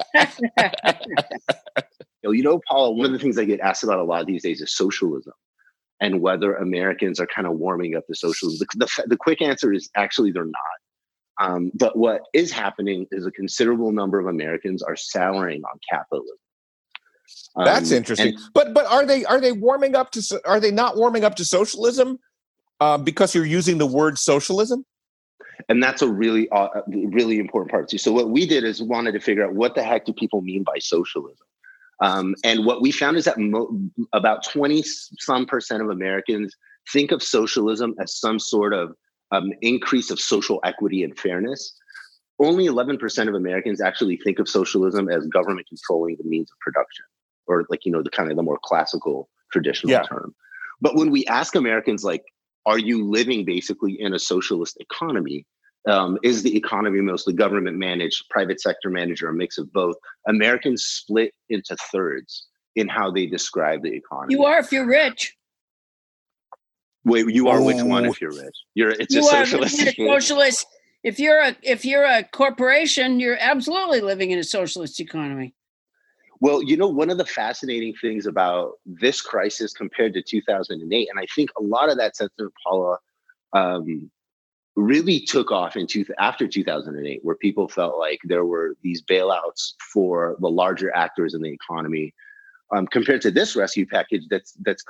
you. Paula, one of the things I get asked about a lot these days is socialism and whether Americans are kind of warming up to socialism. The quick answer is actually they're not. But what is happening is a considerable number of Americans are souring on capitalism. That's interesting. But are they warming up to? Are they not warming up to socialism because you're using the word socialism? And that's a really important part too. So what we did is wanted to figure out what the heck do people mean by socialism. And what we found is that about 20% of Americans think of socialism as some sort of increase of social equity and fairness. Only 11% of Americans actually think of socialism as government controlling the means of production, or the kind of the more classical traditional term. But when we ask Americans, like, are you living basically in a socialist economy? Is the economy mostly government managed, private sector managed, or a mix of both? Americans split into thirds in how they describe the economy. You are if you're rich. Wait, you are which one if you're rich? It's a socialist. Socialist. If you're a corporation, you're absolutely living in a socialist economy. Well, one of the fascinating things about this crisis compared to 2008, and I think a lot of that sentiment, Paula, really took off after 2008, where people felt like there were these bailouts for the larger actors in the economy, compared to this rescue package that's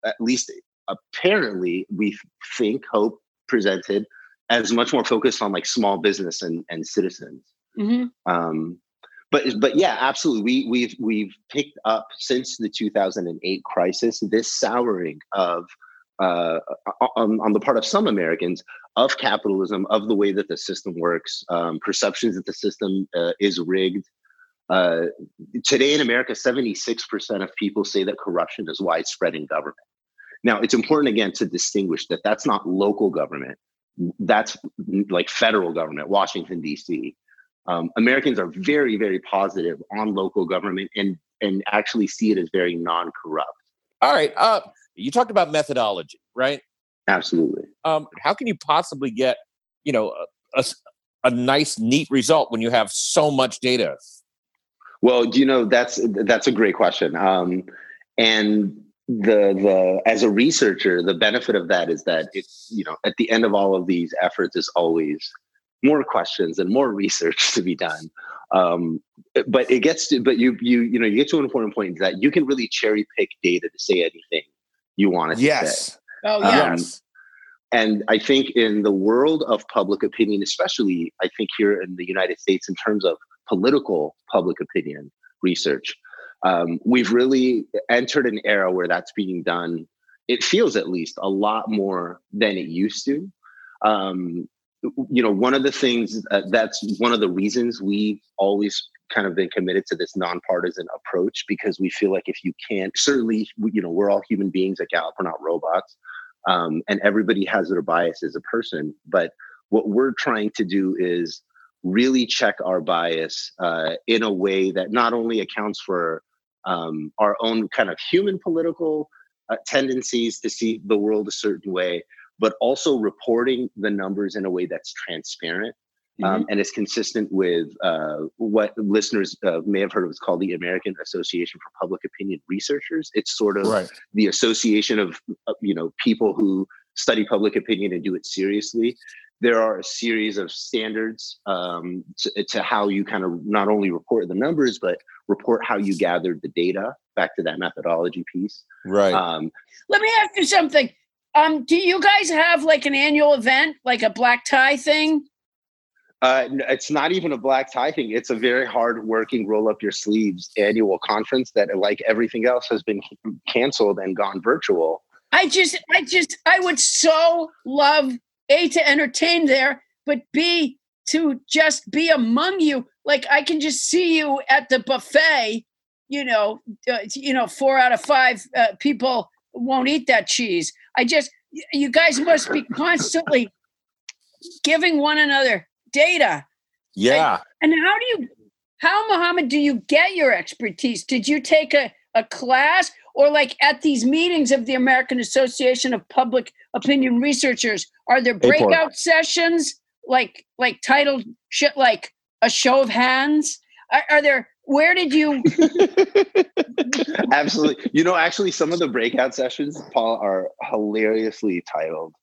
at least apparently, we presented as much more focused on like small business and citizens. Mm-hmm. But yeah, absolutely. We've picked up since the 2008 crisis this souring of on the part of some Americans of capitalism, of the way that the system works, perceptions that the system is rigged. Today in America, 76% of people say that corruption is widespread in government. Now, it's important again to distinguish that that's not local government. That's like federal government, Washington, D.C. Americans are very, very positive on local government and actually see it as very non-corrupt. All right. You talked about methodology, right? Absolutely. How can you possibly get, a nice, neat result when you have so much data? Well, that's a great question. And the as a researcher, the benefit of that is that it's, at the end of all of these efforts is always more questions and more research to be done. But you get to an important point that you can really cherry pick data to say anything you want it to say. Oh, yes. And I think in the world of public opinion, especially I think here in the United States, in terms of political public opinion research, we've really entered an era where that's being done. It feels at least a lot more than it used to. One of the things that's one of the reasons we've always kind of been committed to this nonpartisan approach, because we feel like if you can't, certainly, we're all human beings at Gallup, we're not robots, and everybody has their bias as a person. But what we're trying to do is really check our bias in a way that not only accounts for our own kind of human political tendencies to see the world a certain way, but also reporting the numbers in a way that's transparent and is consistent with what listeners may have heard of. It's called the American Association for Public Opinion Researchers. It's sort of the association of people who study public opinion and do it seriously. There are a series of standards to how you kind of not only report the numbers, but report how you gathered the data, back to that methodology piece. Right. Let me ask you something. Do you guys have like an annual event, like a black tie thing? It's not even a black tie thing. It's a very hard-working, roll-up-your-sleeves annual conference that, like everything else, has been canceled and gone virtual. I would so love, A, to entertain there, but B, to just be among you. Like, I can just see you at the buffet, 4 out of 5 people won't eat that cheese. You guys must be constantly giving one another data. Yeah. And how, Mohammed, do you get your expertise? Did you take a class, or like at these meetings of the American Association of Public Opinion Researchers, are there breakout sessions like titled shit like A Show of Hands? Are there, where did you? Absolutely. Actually some of the breakout sessions, Paul, are hilariously titled.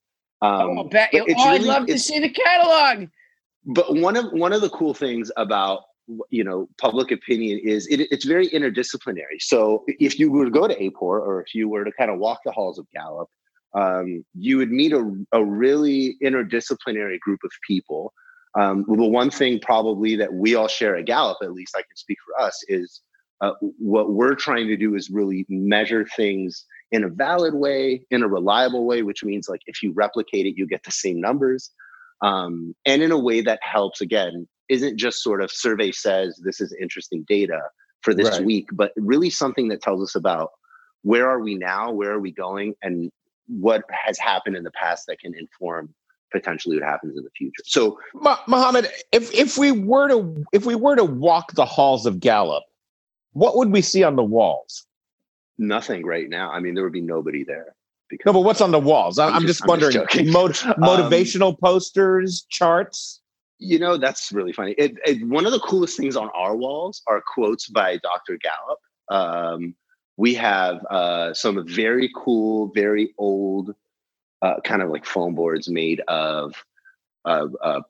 I'd love to see the catalog. But one of the cool things about public opinion is it's very interdisciplinary. So if you were to go to APOR, or if you were to kind of walk the halls of Gallup, you would meet a really interdisciplinary group of people. The one thing probably that we all share at Gallup, at least I can speak for us, is what we're trying to do is really measure things in a valid way, in a reliable way, which means like if you replicate it, you get the same numbers. And in a way that helps, again, isn't just sort of survey says this is interesting data for this week, but really something that tells us about where are we now, where are we going, and what has happened in the past that can inform potentially what happens in the future. So, Mohammed, if we were to walk the halls of Gallup, what would we see on the walls? Nothing right now. I mean, there would be nobody there. No, but what's on the walls? I'm just wondering. Motivational posters, charts. That's really funny. One of the coolest things on our walls are quotes by Dr. Gallup. We have some very cool, very old kind of like foam boards made of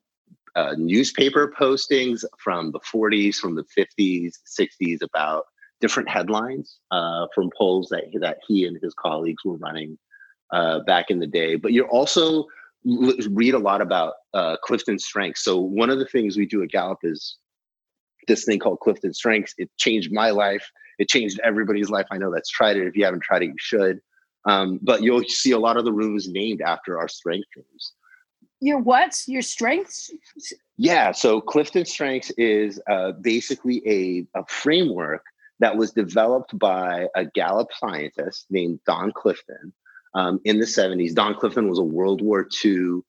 newspaper postings from the 40s, from the 50s, 60s about different headlines from polls that he and his colleagues were running back in the day. But you're also read a lot about Clifton Strengths. So one of the things we do at Gallup is this thing called Clifton Strengths. It changed my life. It changed everybody's life I know that's tried it. If you haven't tried it, you should. But you'll see a lot of the rooms named after our strength teams. Your what? Your strengths? Yeah. So Clifton Strengths is basically a framework that was developed by a Gallup scientist named Don Clifton in the 70s. Don Clifton was a World War II,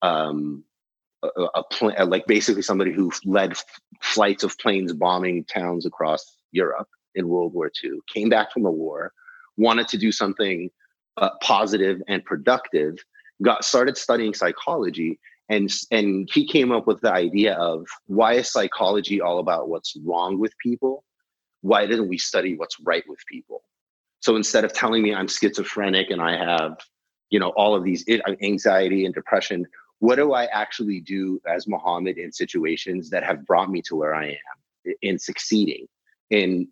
like basically somebody who led flights of planes bombing towns across Europe in World War II, came back from the war, wanted to do something positive and productive, started studying psychology, and he came up with the idea of, why is psychology all about what's wrong with people? Why didn't we study what's right with people? So instead of telling me I'm schizophrenic and I have, all of these anxiety and depression, what do I actually do as Muhammad in situations that have brought me to where I am, in succeeding, in,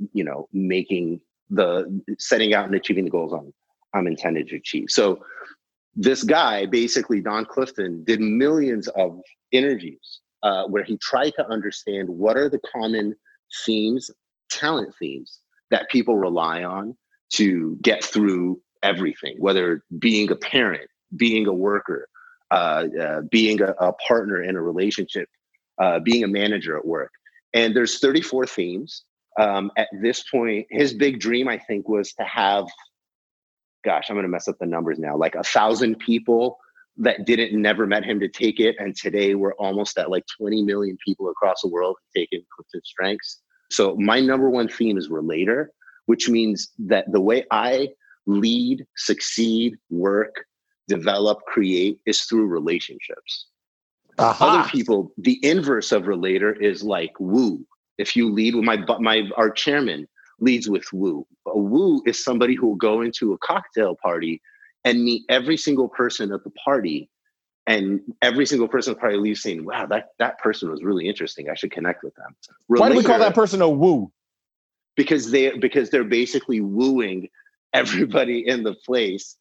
setting out and achieving the goals I'm intended to achieve? So this guy, basically Don Clifton, did millions of interviews where he tried to understand what are the common themes, talent themes, that people rely on to get through everything, whether being a parent, being a worker, being a partner in a relationship, being a manager at work. And there's 34 themes. At this point, his big dream, I think, was to have, I'm going to mess up the numbers now, like 1,000 people that never met him to take it. And today we're almost at like 20 million people across the world taking Clifton Strengths. So my number one theme is relator, which means that the way I lead, succeed, work, develop, create is through relationships. Other people, the inverse of relator is like woo. If you lead with our chairman leads with woo. A woo is somebody who will go into a cocktail party and meet every single person at the party, and every single person probably leaves saying, wow, that person was really interesting. I should connect with them. Why do we call that person a woo? Because they're basically wooing everybody in the place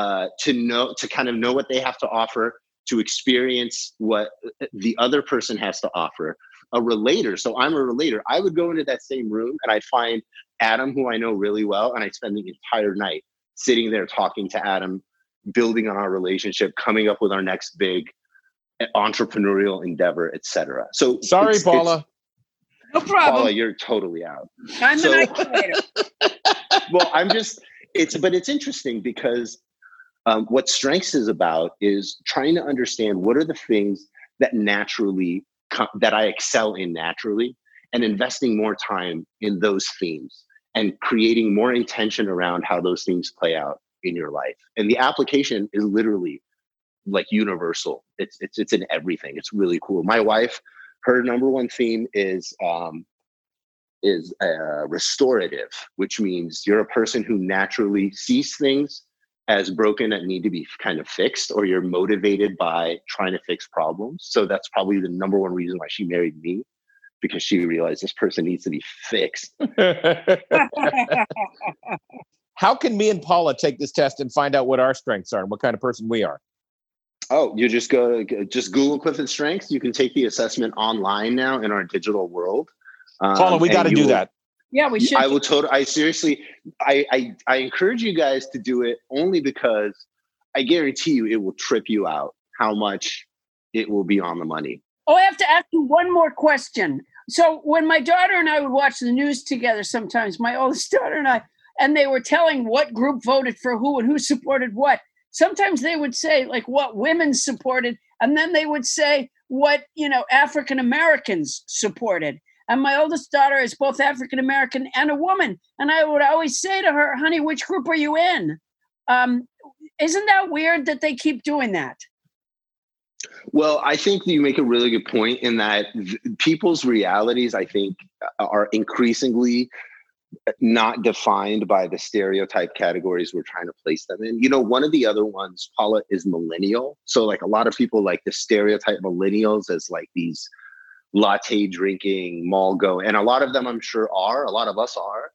to kind of know what they have to offer, to experience what the other person has to offer. A relator. So I'm a relator. I would go into that same room and I'd find Adam, who I know really well, and I'd spend the entire night sitting there talking to Adam, building on our relationship, coming up with our next big entrepreneurial endeavor, etc. So sorry, Paula. No problem. Paula, you're totally out. I'm the night creator. Well, it's interesting because what Strengths is about is trying to understand what are the things that that I excel in naturally, and investing more time in those themes and creating more intention around how those things play out in your life. And the application is literally like universal. It's in everything. It's really cool. My wife, her number one theme is restorative, which means you're a person who naturally sees things as broken that need to be kind of fixed, or you're motivated by trying to fix problems. So that's probably the number one reason why she married me, because she realized this person needs to be fixed. How can me and Paula take this test and find out what our strengths are and what kind of person we are? Oh, you just Google Clifton Strengths. You can take the assessment online now in our digital world. Paula, we got to do that. Yeah, we should. I will I seriously, I encourage you guys to do it only because I guarantee you it will trip you out how much it will be on the money. Oh, I have to ask you one more question. So when my daughter and I would watch the news together sometimes, my oldest daughter and I, and they were telling what group voted for who and who supported what, sometimes they would say like what women supported, and then they would say what, African Americans supported. And my oldest daughter is both African American and a woman. And I would always say to her, honey, which group are you in? Isn't that weird that they keep doing that? Well, I think you make a really good point in that people's realities, I think, are increasingly not defined by the stereotype categories we're trying to place them in. One of the other ones, Paula, is millennial. So like a lot of people like to stereotype millennials as like these latte drinking, mall going, and a lot of them I'm sure are, a lot of us are,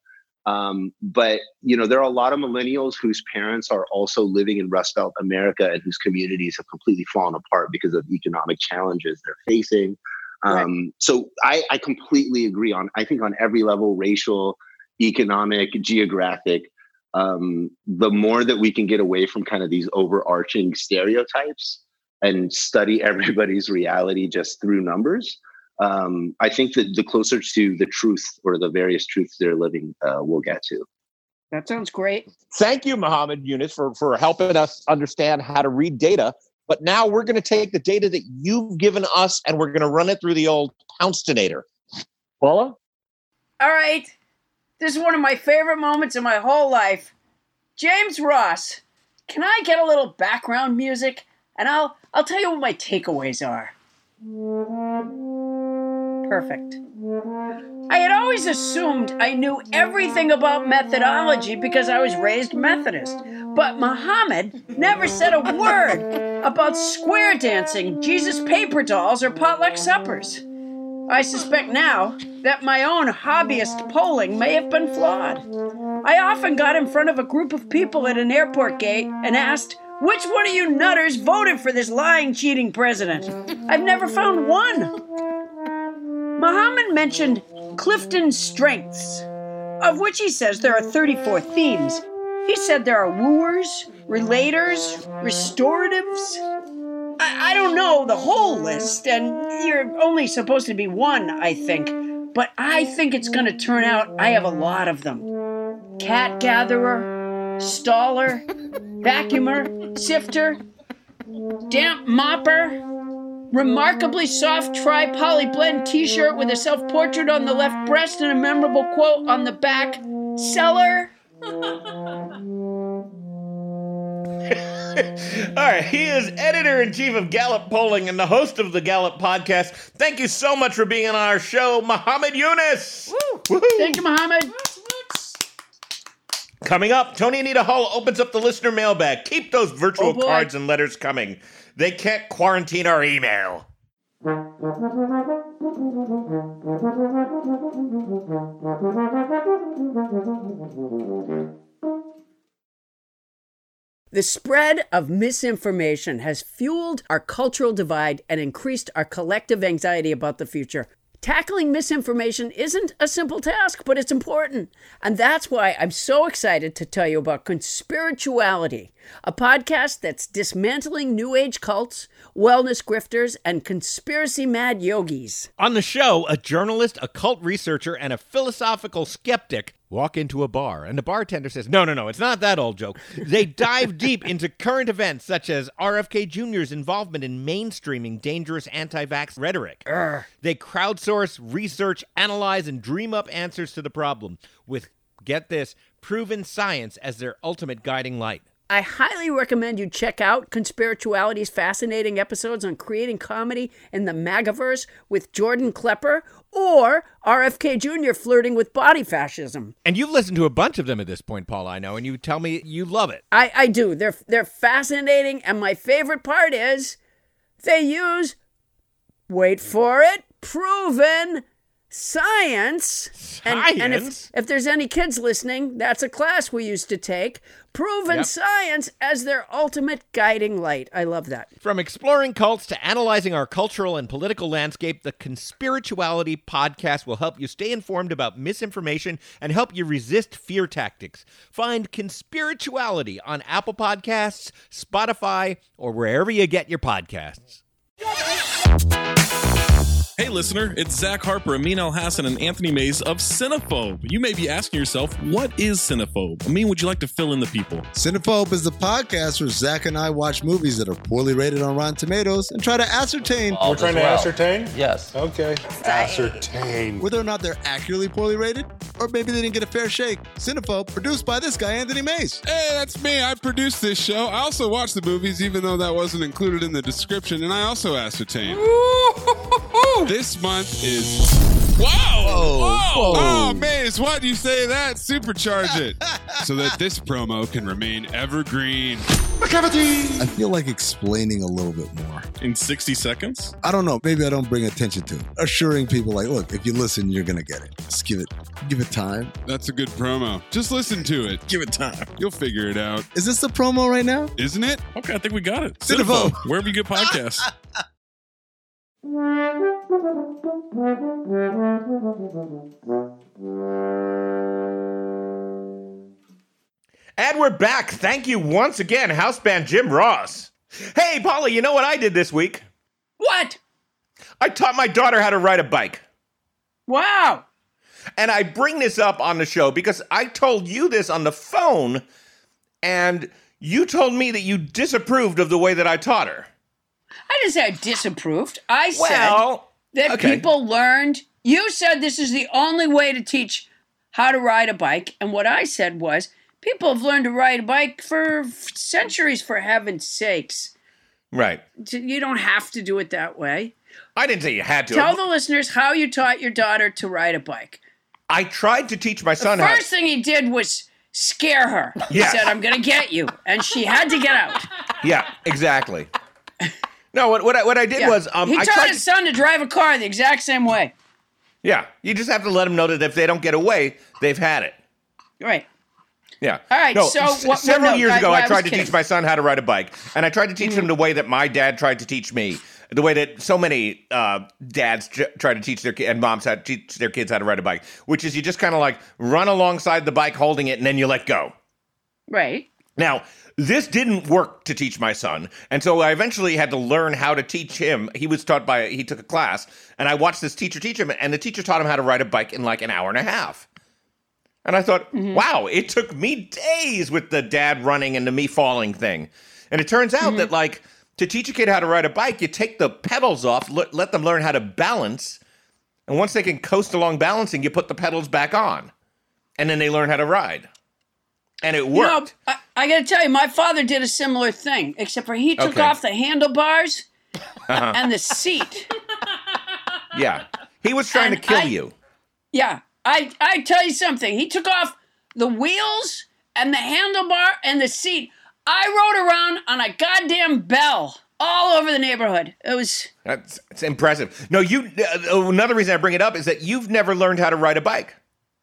But, there are a lot of millennials whose parents are also living in Rust Belt America and whose communities have completely fallen apart because of economic challenges they're facing. So I completely agree I think on every level, racial, economic, geographic, the more that we can get away from kind of these overarching stereotypes and study everybody's reality just through numbers, I think that the closer to the truth or the various truths they're living, we'll get to. That sounds great. Thank you, Muhammad Yunus, for helping us understand how to read data. But now we're going to take the data that you've given us and we're going to run it through the old Pouncedonator. Paula? All right. This is one of my favorite moments in my whole life. James Ross, can I get a little background music? And I'll tell you what my takeaways are. Perfect. I had always assumed I knew everything about methodology because I was raised Methodist. But Muhammad never said a word about square dancing, Jesus paper dolls, or potluck suppers. I suspect now that my own hobbyist polling may have been flawed. I often got in front of a group of people at an airport gate and asked, which one of you nutters voted for this lying, cheating president? I've never found one. Muhammad mentioned Clifton's strengths, of which he says there are 34 themes. He said there are wooers, relators, restoratives. I don't know the whole list, and you're only supposed to be one, I think. But I think it's going to turn out I have a lot of them. Cat gatherer, staller, vacuumer, sifter, damp mopper, remarkably soft tri-poly blend t-shirt with a self-portrait on the left breast and a memorable quote on the back, seller. All right, he is editor-in-chief of Gallup Polling and the host of the Gallup podcast. Thank you so much for being on our show, Muhammad Yunus. Woo. Thank you, Muhammad. Coming up, Tony Anita Hall opens up the listener mailbag. Keep those virtual cards and letters coming. They can't quarantine our email. The spread of misinformation has fueled our cultural divide and increased our collective anxiety about the future. Tackling misinformation isn't a simple task, but it's important. And that's why I'm so excited to tell you about Conspirituality, a podcast that's dismantling New Age cults, wellness grifters, and conspiracy-mad yogis. On the show, a journalist, a cult researcher, and a philosophical skeptic walk into a bar, and the bartender says, no, it's not that old joke. They dive deep into current events, such as RFK Jr.'s involvement in mainstreaming dangerous anti-vax rhetoric. They crowdsource, research, analyze, and dream up answers to the problem with, get this, proven science as their ultimate guiding light. I highly recommend you check out Conspirituality's fascinating episodes on creating comedy in the MAGAverse with Jordan Klepper, or RFK Jr. flirting with body fascism. And you've listened to a bunch of them at this point, Paula, I know, and you tell me you love it. I do. They're fascinating, and my favorite part is they use, wait for it, proven science. And if there's any kids listening, that's a class we used to take. Proven science as their ultimate guiding light. I love that. From exploring cults to analyzing our cultural and political landscape, the Conspirituality podcast will help you stay informed about misinformation and help you resist fear tactics. Find Conspirituality on Apple Podcasts, Spotify, or wherever you get your podcasts. Hey listener, it's Zach Harper, Amin Al-Hassan, and Anthony Mays of Cinephobe. You may be asking yourself, what is Cinephobe? Amin, would you like to fill in the people? Cinephobe is the podcast where Zach and I watch movies that are poorly rated on Rotten Tomatoes and try to ascertain... We're trying to ascertain? Yes. Okay. Ascertain. Whether or not they're accurately poorly rated, or maybe they didn't get a fair shake. Cinephobe, produced by this guy, Anthony Mays. Hey, that's me. I produced this show. I also watch the movies, even though that wasn't included in the description, and I also ascertain. This month is... Whoa! Whoa! Oh, Maze, why do you say that? Supercharge it so that this promo can remain evergreen. I feel like explaining a little bit more. In 60 seconds? I don't know. Maybe I don't bring attention to it. Assuring people like, look, if you listen, you're going to get it. Just give it time. That's a good promo. Just listen to it. Give it time. You'll figure it out. Is this the promo right now? Isn't it? Okay, I think we got it. Cinephobe. Wherever you get podcasts. And we're back. Thank you once again, house band Jim Ross. Hey, Paula, you know what I did this week? What? I taught my daughter how to ride a bike. Wow. And I bring this up on the show because I told you this on the phone, and you told me that you disapproved of the way that I taught her. I didn't say I disapproved. I said that people learned. You said this is the only way to teach how to ride a bike. And what I said was, people have learned to ride a bike for centuries, for heaven's sakes. Right. You don't have to do it that way. I didn't say you had to. Tell the listeners how you taught your daughter to ride a bike. I tried to teach my son how. The first thing he did was scare her. He said, I'm going to get you. And she had to get out. Yeah, exactly. No, what I did was... he taught his son to drive a car the exact same way. Yeah, you just have to let them know that if they don't get away, they've had it. Right. Yeah. All right, several years ago, I tried to teach my son how to ride a bike, and I tried to teach him the way that my dad tried to teach me, the way that so many dads try to teach their kids, and moms had to teach their kids how to ride a bike, which is you just kind of like run alongside the bike holding it, and then you let go. Right. Now, this didn't work to teach my son, and so I eventually had to learn how to teach him. He took a class, and I watched this teacher teach him, and the teacher taught him how to ride a bike in like an hour and a half. And I thought, wow, it took me days with the dad running and the me falling thing. And it turns out that, like, to teach a kid how to ride a bike, you take the pedals off, let them learn how to balance. And once they can coast along balancing, you put the pedals back on. And then they learn how to ride. And it worked. You know, I got to tell you, my father did a similar thing, except for he took off the handlebars and the seat. Yeah. He was trying to kill you. Yeah. I tell you something. He took off the wheels and the handlebar and the seat. I rode around on a goddamn bell all over the neighborhood. It's impressive. No, another reason I bring it up is that you've never learned how to ride a bike.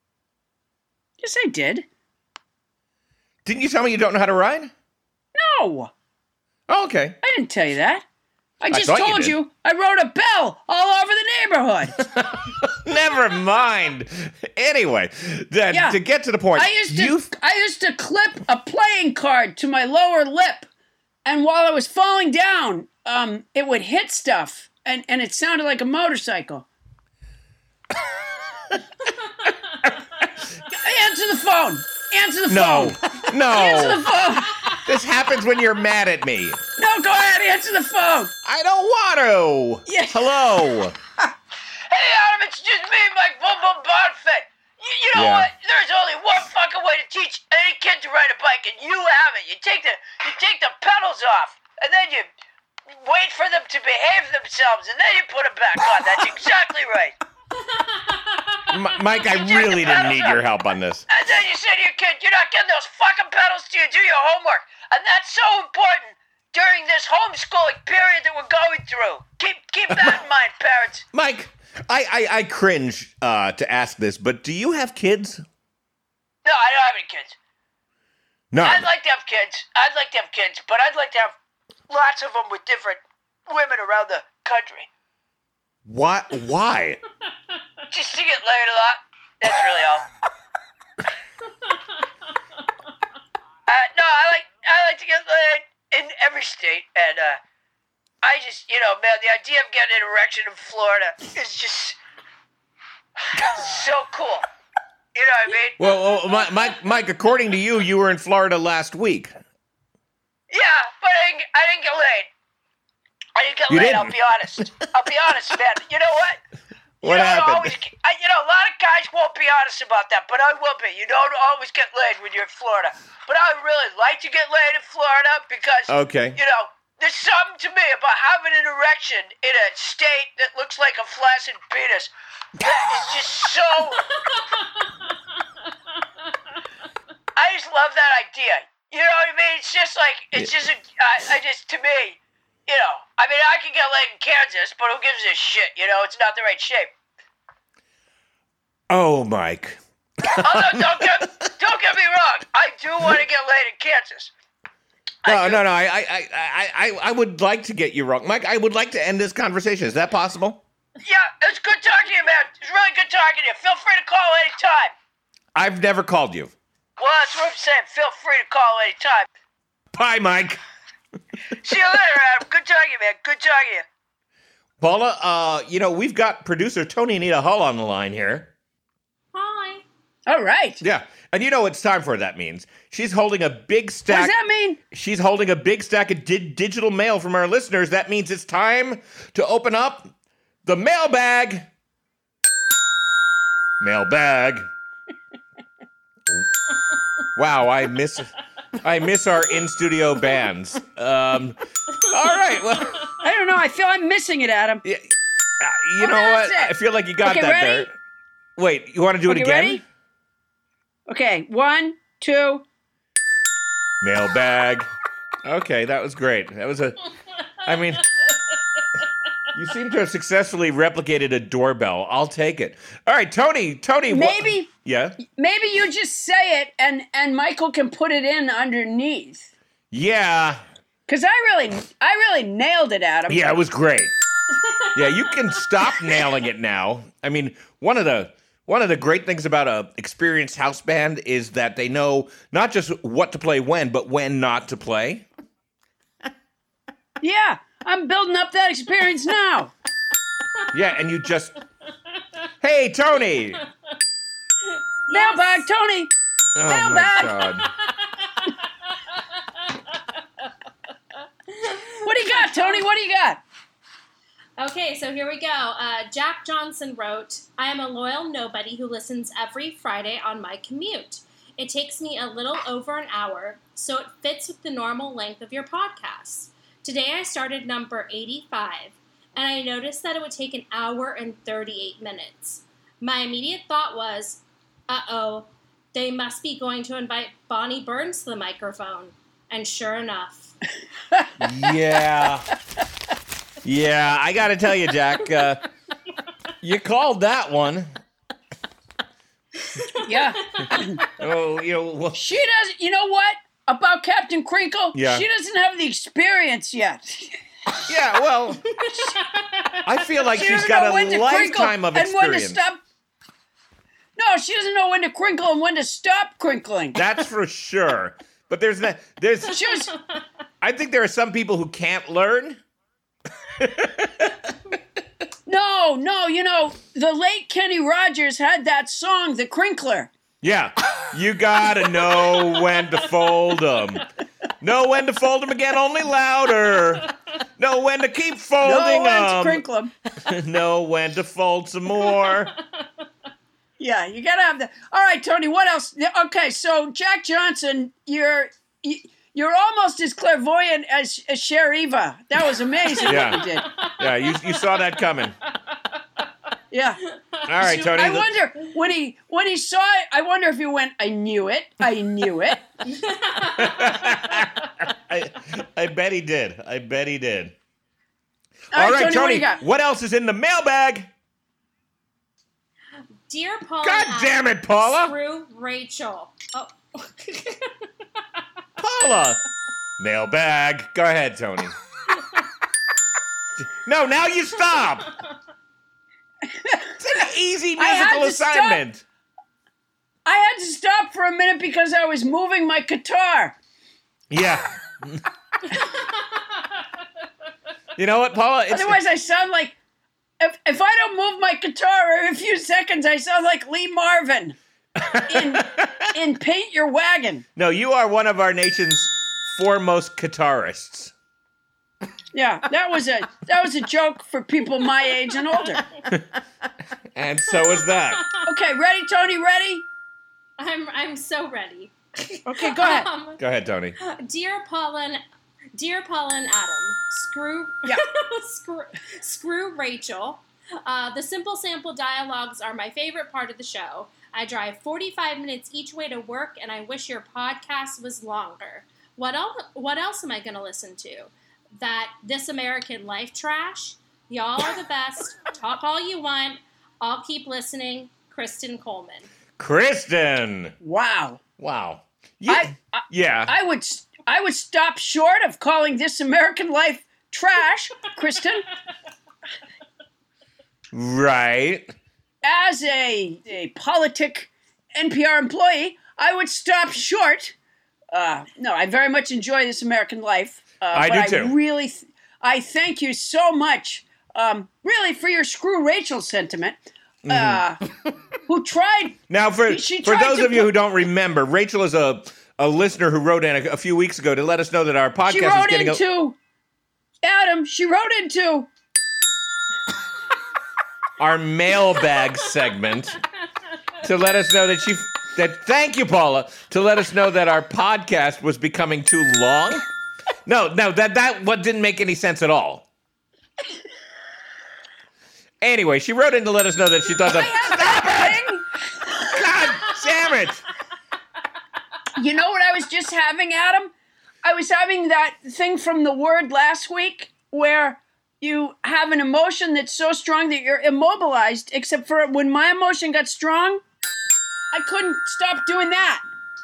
Yes, I did. Didn't you tell me you don't know how to ride? No. Oh, okay. I didn't tell you that. I just told you I rode a bell all over the neighborhood. Never mind. Anyway, to get to the point, I used to clip a playing card to my lower lip, and while I was falling down, it would hit stuff, and it sounded like a motorcycle. Answer the phone. Answer the phone. No. Answer the phone. This happens when you're mad at me. No, go ahead. Answer the phone. I don't want to. Yeah. Hello. Hey, Adam, it's just me, Mike Boom Boom Bonfit. You know what? There's only one fucking way to teach any kid to ride a bike, and you have it. You take the pedals off, and then you wait for them to behave themselves, and then you put them back on. That's exactly right. Mike, I really didn't need your help on this. And then you say to your kid, you're not getting those fucking pedals till you do your homework. And that's so important during this homeschooling period that we're going through. Keep that in mind, parents. Mike, I cringe to ask this, but do you have kids? No, I don't have any kids. No. I'd like to have kids, but I'd like to have lots of them with different women around the country. What? Why? Just to get laid a lot. That's really all. No, I like to get laid in every state, and I just, man, the idea of getting an erection in Florida is just so cool. You know what I mean? Well, Mike, according to you, you were in Florida last week. Yeah, but I didn't get laid. I didn't get laid, I'll be honest. Man. You know what? What happened? A lot of guys won't be honest about that, but I will be. You don't always get laid when you're in Florida. But I would really like to get laid in Florida because, there's something to me about having an erection in a state that looks like a flaccid penis. That is just so... I just love that idea. You know what I mean? It's just like, to me, you know, I mean, I can get laid in Kansas, but who gives a shit? You know, it's not the right shape. Oh, Mike. Don't get me wrong. I do want to get laid in Kansas. No. I would like to get you wrong, Mike. I would like to end this conversation. Is that possible? Yeah, it's good talking to you, man. It's really good talking to you. Feel free to call anytime. I've never called you. Well, that's what I'm saying. Feel free to call anytime. Bye, Mike. See you later, Adam. Good talking to you, man. Good talking to you. Paula, we've got producer Tony Anita Hull on the line here. Hi. All right. Yeah. And it's time for that means. She's holding a big stack. What does that mean? She's holding a big stack of digital mail from our listeners. That means it's time to open up the mailbag. Mailbag. Wow, I miss our in-studio bands. All right. Well, I don't know. I feel I'm missing it, Adam. Yeah, you know what? I feel like you got that ready? there. Wait, you want to do it again? Ready? Okay, 1, 2. Mailbag. Okay, that was great. You seem to have successfully replicated a doorbell. I'll take it. All right, Tony. Maybe. Yeah? Maybe you just say it and Michael can put it in underneath. Yeah. Because I really nailed it, Adam. Yeah, it was great. Yeah, you can stop nailing it now. I mean, one of the great things about a experienced house band is that they know not just what to play when, but when not to play. Yeah, I'm building up that experience now. Yeah, and you just... Hey, Tony! Mailbag, Tony! Oh, Mailbag! my God. What do you got, Tony? What do you got? Okay, so here we go. Jack Johnson wrote, I am a loyal nobody who listens every Friday on my commute. It takes me a little over an hour, so it fits with the normal length of your podcasts. Today I started number 85, and I noticed that it would take an hour and 38 minutes. My immediate thought was, uh-oh, they must be going to invite Bonnie Burns to the microphone. And sure enough. Yeah. Yeah, I got to tell you, Jack, you called that one. Yeah. Oh, she doesn't, you know what? About Captain Crinkle? Yeah. She doesn't have the experience yet. Yeah, well, I feel like she's got a lifetime of experience. And when to stop. No, she doesn't know when to crinkle and when to stop crinkling. That's for sure. But I think there are some people who can't learn. No, the late Kenny Rogers had that song, The Crinkler. Yeah, you gotta know when to fold them. Know when to fold them again, only louder. Know when to keep folding them. Know when to crinkle them. Know when to fold some more. Yeah, you gotta have that. All right, Tony, what else? Okay, so Jack Johnson, you're almost as clairvoyant as Cher Eva. That was amazing what you did. Yeah, you saw that coming. Yeah. All right, Tony. I wonder when he saw it. I wonder if he went, I knew it. I bet he did. I bet he did. All right, Tony, what else is in the mailbag? Dear Paula. God damn it, Paula. Screw Rachel. Oh. Paula. Mailbag. Go ahead, Tony. No, now you stop. It's an easy musical assignment. I had to stop for a minute because I was moving my guitar. Yeah. You know what, Paula? Otherwise, I sound like... If I don't move my guitar every few seconds, I sound like Lee Marvin in Paint Your Wagon. No, you are one of our nation's foremost guitarists. Yeah, that was a joke for people my age and older. And so is that. Okay, ready, Tony? Ready? I'm so ready. Okay, go ahead. Go ahead, Tony. Dear Paula and Adam, screw Rachel. The Simple Sample dialogues are my favorite part of the show. I drive 45 minutes each way to work, and I wish your podcast was longer. What else am I going to listen to? That This American Life trash? Y'all are the best. Talk all you want. I'll keep listening. Kristen Coleman. Kristen! Wow. Yeah. I would stop short of calling This American Life trash, Kristen. Right. As a politic NPR employee, I would stop short. No, I very much enjoy This American Life. I do too. I thank you so much, really, for your screw Rachel sentiment. Who tried? Now, for those of you who don't remember, Rachel is a listener who wrote in a few weeks ago to let us know that our podcast is getting Adam. She wrote into our mailbag segment to let us know thank you, Paula, to let us know that our podcast was becoming too long. No, that what didn't make any sense at all. Anyway, she wrote in to let us know that she thought that. God damn it! You know what I was just having, Adam? I was having that thing from The Word last week where you have an emotion that's so strong that you're immobilized, except for when my emotion got strong, I couldn't stop doing that.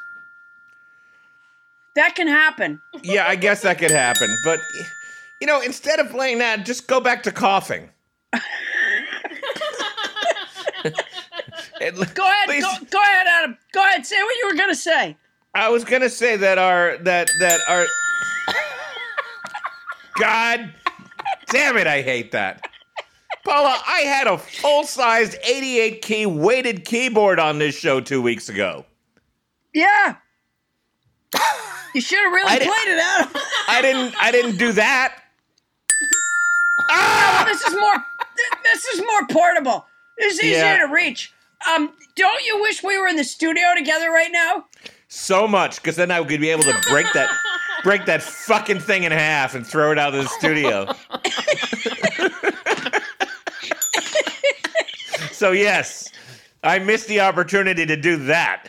That can happen. Yeah, I guess that could happen. But, instead of playing that, just go back to coughing. Go ahead, Adam. Go ahead. Say what you were going to say. I was going to say that our God damn it, I hate that. Paula, I had a full-sized 88-key weighted keyboard on this show 2 weeks ago. Yeah. You should have really played it, Adam. I didn't do that. This is more portable. This is easier to reach. Don't you wish we were in the studio together right now? So much, because then I would be able to break that fucking thing in half and throw it out of the studio. So yes, I missed the opportunity to do that.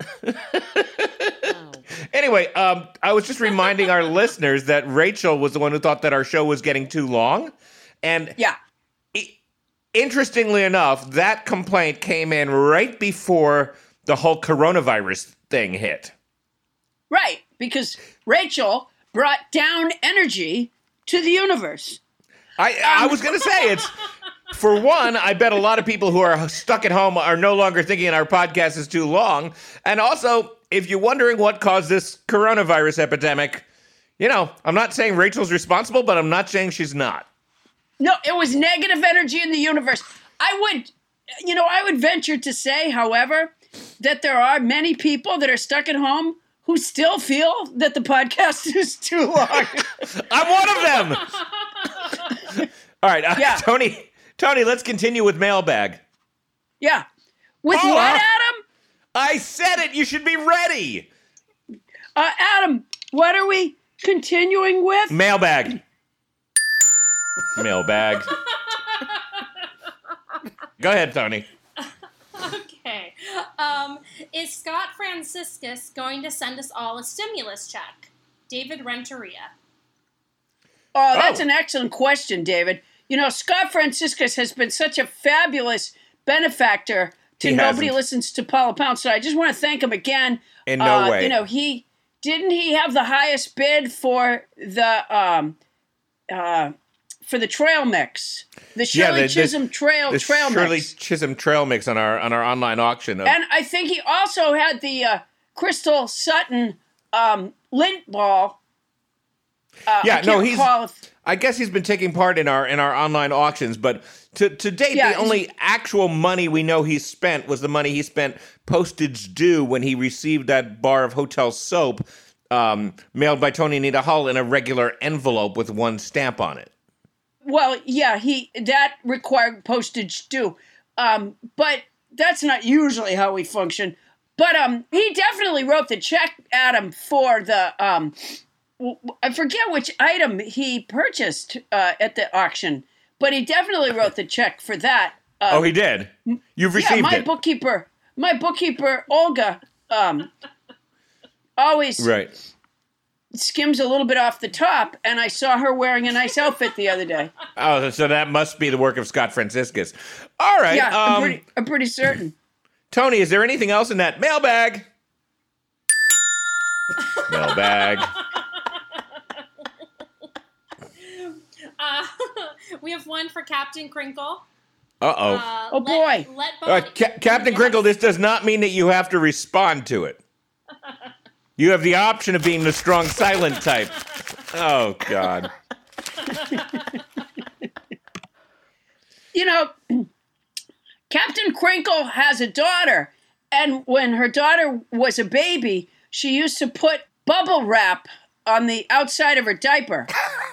Anyway, I was just reminding our listeners that Rachel was the one who thought that our show was getting too long. And interestingly enough, that complaint came in right before the whole coronavirus thing hit. Right, because Rachel brought down energy to the universe. I was going to say, it's, for one, I bet a lot of people who are stuck at home are no longer thinking our podcast is too long. And also, if you're wondering what caused this coronavirus epidemic, I'm not saying Rachel's responsible, but I'm not saying she's not. No, it was negative energy in the universe. I would venture to say, however, that there are many people that are stuck at home who still feel that the podcast is too long. I'm one of them. All right, Tony, let's continue with mailbag. Yeah. With what, Adam? I said it. You should be ready. Adam, what are we continuing with? Mailbag. Mailbag. Go ahead, Tony. Okay. Is Scott Franciscus going to send us all a stimulus check? David Renteria. Oh, that's an excellent question, David. Scott Franciscus has been such a fabulous benefactor to Nobody Listens to Paula Pound. So I just want to thank him again. In no way. He have the highest bid for the trail mix, the Shirley Chisholm trail mix. Shirley Chisholm trail mix on our online auction. And I think he also had the Crystal Sutton lint ball. I guess he's been taking part in our online auctions, but to date, the only actual money we know he spent was the money he spent postage due when he received that bar of hotel soap mailed by Tony Anita Hull in a regular envelope with one stamp on it. Well, yeah, that required postage due, but that's not usually how we function. But he definitely wrote the check, Adam, for the I forget which item he purchased at the auction, but he definitely wrote the check for that. He did? You've received it? my bookkeeper, Olga, always skims a little bit off the top, and I saw her wearing a nice outfit the other day. Oh, so that must be the work of Scott Franciscus. All right. Yeah, I'm pretty certain. Tony, is there anything else in that mailbag? Mailbag. We have one for Captain Crinkle. Uh-oh. Oh, boy. Captain Crinkle, this does not mean that you have to respond to it. You have the option of being the strong silent type. Oh, God. You know, Captain Crinkle has a daughter, and when her daughter was a baby, she used to put bubble wrap on the outside of her diaper.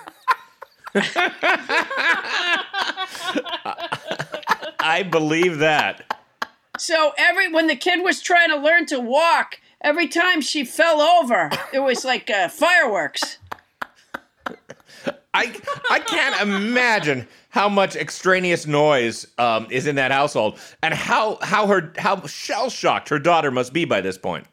I believe that. So when the kid was trying to learn to walk, every time she fell over, it was like fireworks. I can't imagine how much extraneous noise is in that household, and how shell-shocked her daughter must be by this point.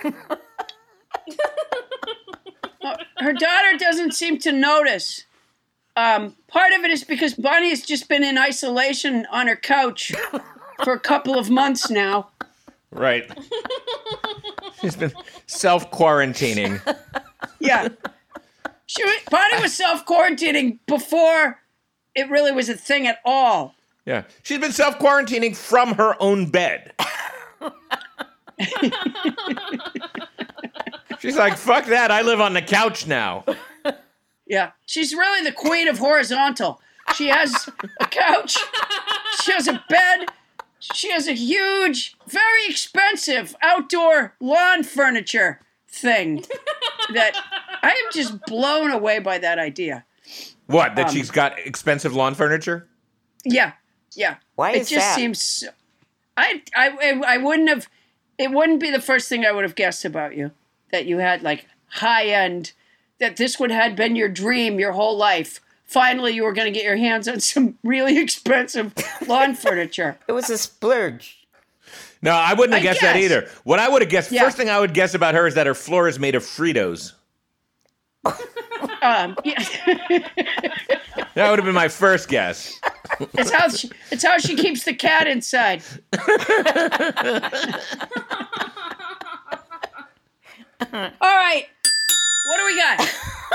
Her daughter doesn't seem to notice. Part of it is because Bonnie has just been in isolation on her couch for a couple of months now. Right. She's been self-quarantining. Yeah. Bonnie was self-quarantining before it really was a thing at all. Yeah. She's been self-quarantining from her own bed. She's like, fuck that, I live on the couch now. Yeah. She's really the queen of horizontal. She has a couch. She has a bed. She has a huge, very expensive outdoor lawn furniture thing that I am just blown away by that idea. What, that she's got expensive lawn furniture? Yeah. Why is that? It just seems... I wouldn't have... It wouldn't be the first thing I would have guessed about you. That you had, like, high-end... That this would have been your dream your whole life. Finally, you were going to get your hands on some really expensive lawn furniture. It was a splurge. No, I wouldn't have guessed that either. What I would have guessed, first thing I would guess about her is that her floor is made of Fritos. Yeah. That would have been my first guess. It's how she keeps the cat inside. All right. What do we got?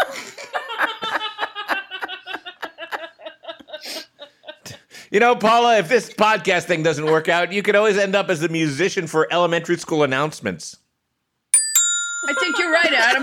You know, Paula, if this podcast thing doesn't work out, you could always end up as the musician for elementary school announcements. I think you're right, Adam.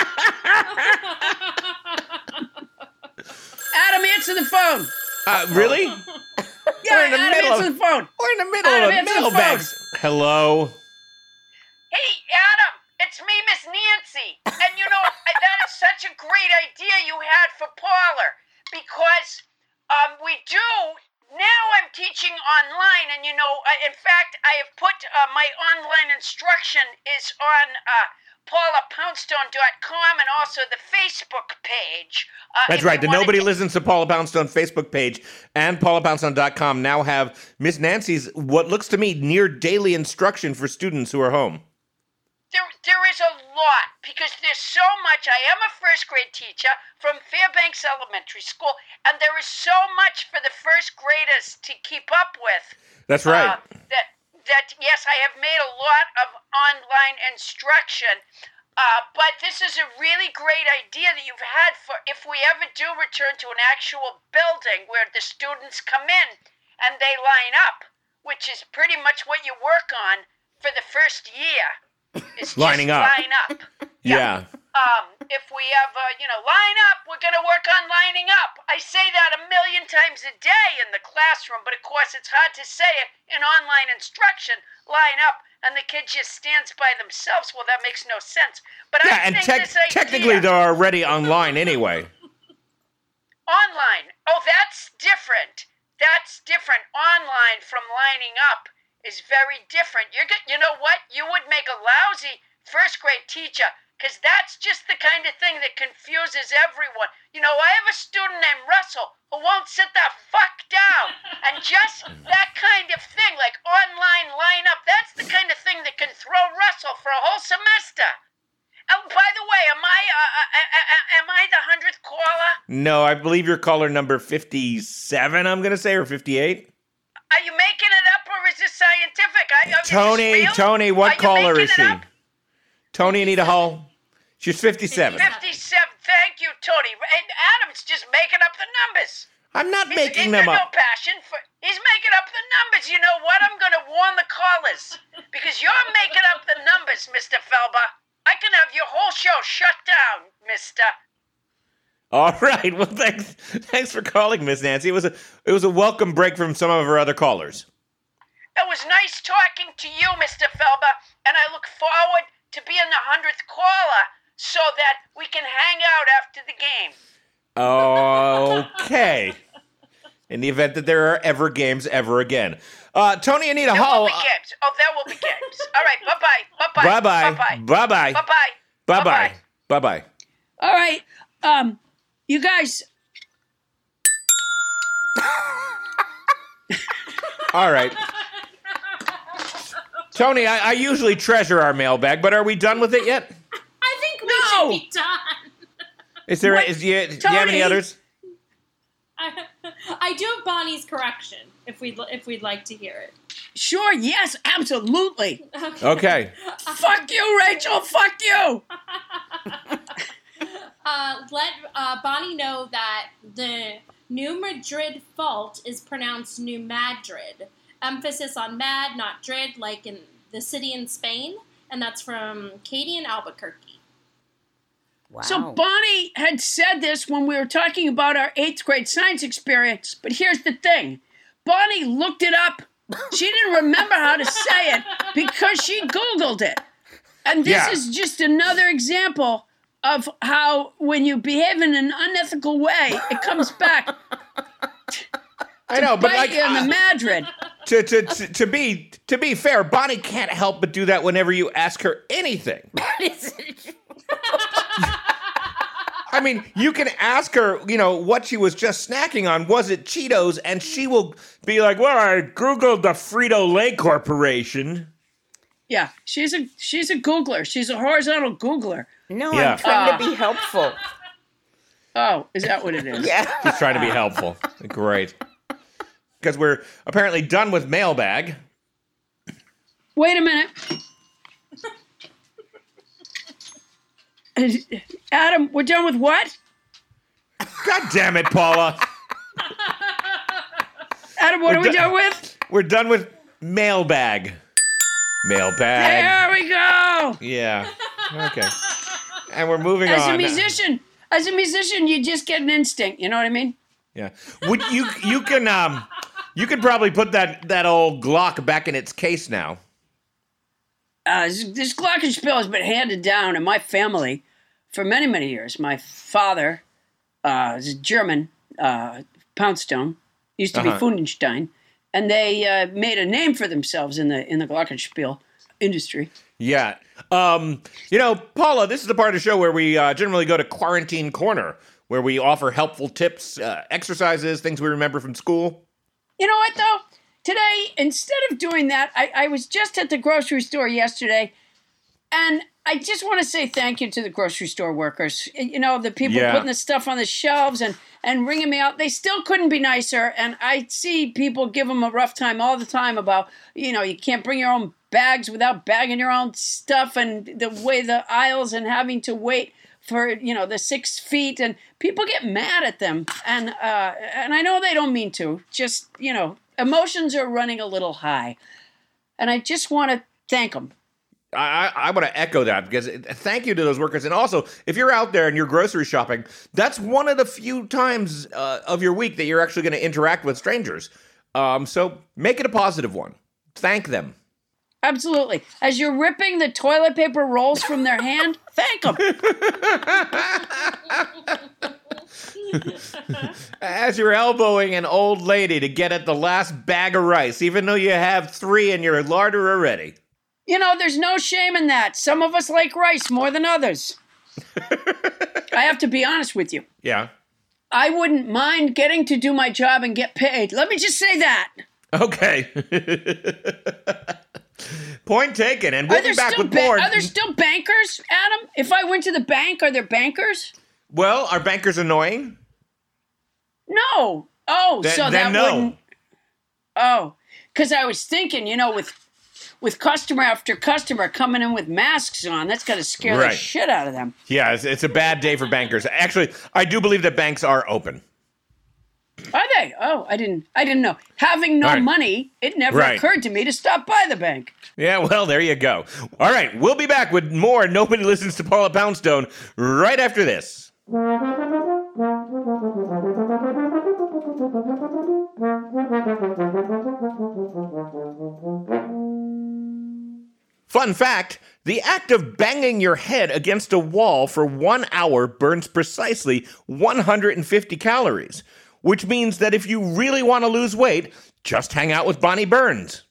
Adam, answer the phone. Really? Yeah, we're in the Adam, answer the phone. We're in the middle of a mailbag. Hello? Hey, Adam, it's me, Miss Nancy. And you know, that is such a great idea you had for Parlor. Because we do... Now I'm teaching online, and you know, in fact, I have put my online instruction is on paulapoundstone.com and also the Facebook page. That's right. The Nobody Listens to Paula Poundstone Facebook page and paulapoundstone.com now have Miss Nancy's, what looks to me, near daily instruction for students who are home. There is a lot, because there's so much. I am a first grade teacher from Fairbanks Elementary School, and there is so much for the first graders to keep up with. That's right. That yes, I have made a lot of online instruction, but this is a really great idea that you've had for if we ever do return to an actual building where the students come in and they line up, which is pretty much what you work on for the first year. It's lining up. Line up. Yeah. If we ever, line up, we're going to work on lining up. I say that 1 million times a day in the classroom, but of course it's hard to say it in online instruction, line up, and the kid just stands by themselves. Well, that makes no sense. But yeah, I think this idea... technically they're already online anyway. Online. Oh, that's different. That's different. Online from lining up is very different. You know what? You would make a lousy first grade teacher Because that's just the kind of thing that confuses everyone. You know, I have a student named Russell who won't sit the fuck down. And just that kind of thing, like online lineup, that's the kind of thing that can throw Russell for a whole semester. Oh, by the way, am I the 100th caller? No, I believe you're caller number 57, I'm going to say, or 58. Are you making it up, or is this scientific? Tony, what caller is she? Tony Anita Hull. She's 57. 57. Thank you, Tony. And Adam's just making up the numbers. I'm not making them up. No passion for. He's making up the numbers. You know what? I'm going to warn the callers because you're making up the numbers, Mr. Felber. I can have your whole show shut down, Mister. All right. Well, thanks for calling, Miss Nancy. It was a welcome break from some of our other callers. It was nice talking to you, Mr. Felber, and I look forward to being the 100th caller so that we can hang out after the game. Okay. In the event that there are ever games ever again. Tony Anita Hull. There will be games. Oh, there will be games. All right. Bye-bye. Bye-bye. Bye-bye. Bye-bye. Bye-bye. Bye-bye. Bye-bye. All right. You guys. All right. Tony, I usually treasure our mailbag, but are we done with it yet? I think we should be done. Do you have any others? I do have Bonnie's correction, if we'd like to hear it. Sure, yes, absolutely. Okay. Fuck you, Rachel, fuck you! Let Bonnie know that the New Madrid fault is pronounced New Madrid. Emphasis on mad, not drid, like in the city in Spain. And that's from Katie in Albuquerque. Wow. So Bonnie had said this when we were talking about our 8th grade science experience. But here's the thing. Bonnie looked it up. She didn't remember how to say it because she Googled it. And this is just another example of how when you behave in an unethical way, it comes back. I know, but like in the Madrid. To be fair, Bonnie can't help but do that whenever you ask her anything. I mean, you can ask her, what she was just snacking on. Was it Cheetos? And she will be like, well, I Googled the Frito-Lay Corporation. Yeah, she's a Googler. She's a horizontal Googler. No, I'm trying to be helpful. Oh, is that what it is? Yeah. She's trying to be helpful. Great. Because we're apparently done with mailbag. Wait a minute. Adam, we're done with what? God damn it, Paula. Adam, what are we done with? We're done with mailbag. Mailbag. There we go. Yeah. Okay. And we're moving on. As a musician, you just get an instinct. You know what I mean? Yeah. You can probably put that old Glock back in its case now. This glockenspiel has been handed down in my family for many, many years. My father is a German, Poundstone, used to be Fundenstein, and they made a name for themselves in the glockenspiel industry. Yeah. Paula, this is the part of the show where we generally go to Quarantine Corner, where we offer helpful tips, exercises, things we remember from school. You know what, though? Today, instead of doing that, I was just at the grocery store yesterday, and I just want to say thank you to the grocery store workers. The people putting the stuff on the shelves and ringing me out. They still couldn't be nicer, and I see people give them a rough time all the time about, you can't bring your own bags without bagging your own stuff, and the way the aisles and having to wait for, the 6 feet, and people get mad at them, and I know they don't mean to, just, emotions are running a little high, and I just want to thank them. I want to echo that, because thank you to those workers. And also, if you're out there and you're grocery shopping, that's one of the few times of your week that you're actually going to interact with strangers. So make it a positive one. Thank them. Absolutely. As you're ripping the toilet paper rolls from their hand, thank them. As you're elbowing an old lady to get at the last bag of rice, even though you have 3 in your larder already. You know, there's no shame in that. Some of us like rice more than others. I have to be honest with you. Yeah. I wouldn't mind getting to do my job and get paid. Let me just say that. Okay. Point taken. And we'll be back with more. Are there still bankers, Adam? If I went to the bank, are there bankers? Well, are bankers annoying? No. Oh, so that no. wouldn't... Oh, because I was thinking, you know, with customer after customer coming in with masks on, that's got to scare the shit out of them. Yeah, it's a bad day for bankers. Actually, I do believe that banks are open. Are they? Oh, I didn't know. Having no money, it never occurred to me to stop by the bank. Yeah, well, there you go. All right, we'll be back with more Nobody Listens to Paula Poundstone right after this. Fun fact, the act of banging your head against a wall for 1 hour burns precisely 150 calories, which means that if you really want to lose weight, just hang out with Bonnie Burns.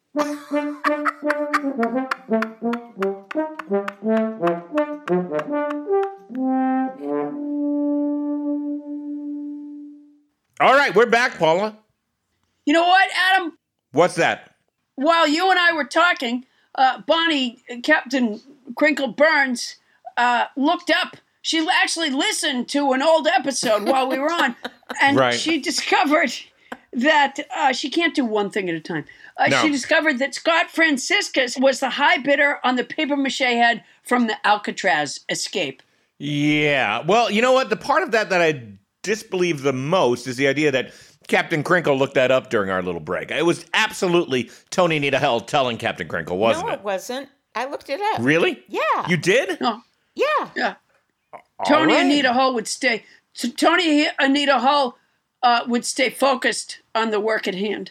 All right, we're back, Paula. You know what, Adam? What's that? While you and I were talking, Bonnie, Captain Crinkle Burns, looked up. She actually listened to an old episode while we were on, and she discovered that she can't do one thing at a time. She discovered that Scott Franciscus was the high bidder on the papier-mâché head from the Alcatraz escape. Yeah. Well, you know what? The part of that I disbelieve the most is the idea that Captain Crinkle looked that up during our little break. It was absolutely Tony Anita Hull telling Captain Crinkle, wasn't it? No, it wasn't. I looked it up. Really? Yeah. You did? No. Yeah. Yeah. Tony Anita Hull would stay. So Tony Anita Hull would stay focused on the work at hand.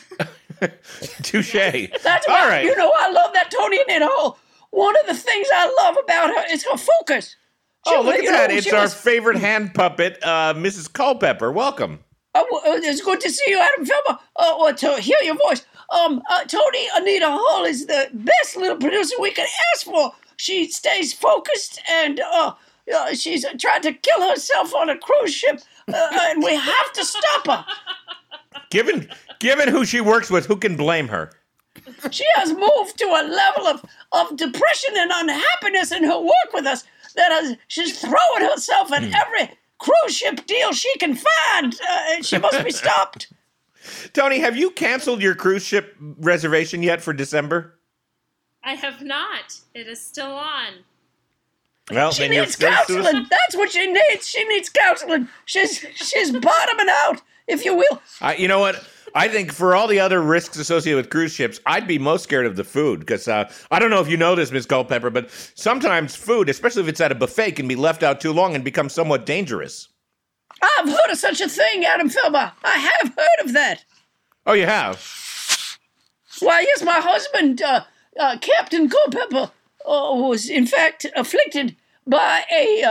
Touche. That's why, you know, I love that Tony Anita Hull. One of the things I love about her is her focus. Look at that. It's our favorite hand puppet, Mrs. Culpepper. Welcome. It's good to see you, Adam Felber. To hear your voice. Tony Anita Hull is the best little producer we could ask for. She stays focused and she's tried to kill herself on a cruise ship, and we have to stop her. Given who she works with, who can blame her? She has moved to a level of depression and unhappiness in her work with us that she's throwing herself at every cruise ship deal she can find. She must be stopped. Tony, have you canceled your cruise ship reservation yet for December? I have not. It is still on. Well, she needs counseling. That's what she needs. She needs counseling. She's bottoming out, if you will. You know what? I think for all the other risks associated with cruise ships, I'd be most scared of the food because I don't know if you know this, Ms. Culpepper, but sometimes food, especially if it's at a buffet, can be left out too long and become somewhat dangerous. I've heard of such a thing, Adam Felber. I have heard of that. Oh, you have? Why, yes, my husband, Captain Culpepper, was in fact afflicted by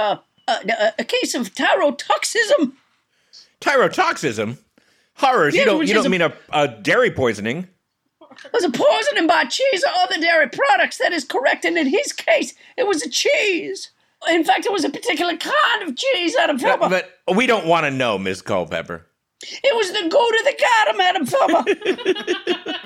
a case of tyrotoxism. Tyrotoxism? Horrors. Yes, you don't mean a dairy poisoning. It was a poisoning by cheese or other dairy products. That is correct. And in his case, it was a cheese. In fact, it was a particular kind of cheese, Adam Felber. But we don't want to know, Ms. Culpepper. It was the goat of the goddam, Adam Felber.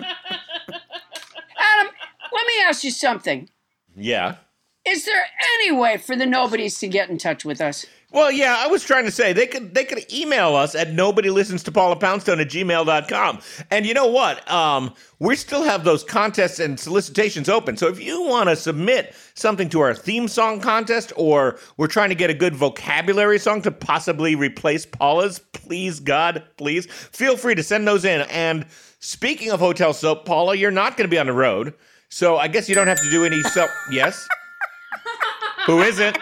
Adam, let me ask you something. Yeah. Is there any way for the nobodies to get in touch with us? Well, yeah, I was trying to say they could email us at nobodylistens@paulapoundstone@gmail.com. And you know what? We still have those contests and solicitations open. So if you want to submit something to our theme song contest, or we're trying to get a good vocabulary song to possibly replace Paula's, please, God, please, feel free to send those in. And speaking of hotel soap, Paula, you're not going to be on the road. So I guess you don't have to do any soap. Yes? Who is it?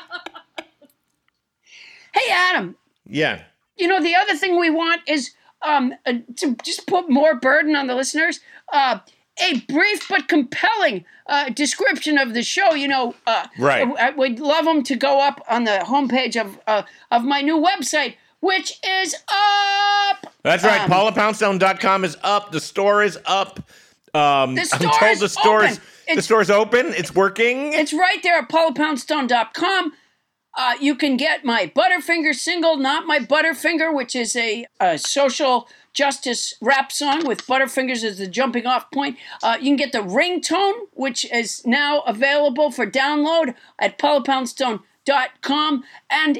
Hey, Adam. Yeah. You know, the other thing we want is to just put more burden on the listeners. A brief but compelling description of the show. You know, right. We'd love them to go up on the homepage of my new website, which is up. That's right. PaulaPoundstone.com is up. The store is up. I'm told the store is The store's open. It's working. It's right there at paulapoundstone.com. You can get my Butterfinger single, Not My Butterfinger, which is a social justice rap song with Butterfingers as the jumping off point. You can get the ringtone, which is now available for download at paulapoundstone.com. And,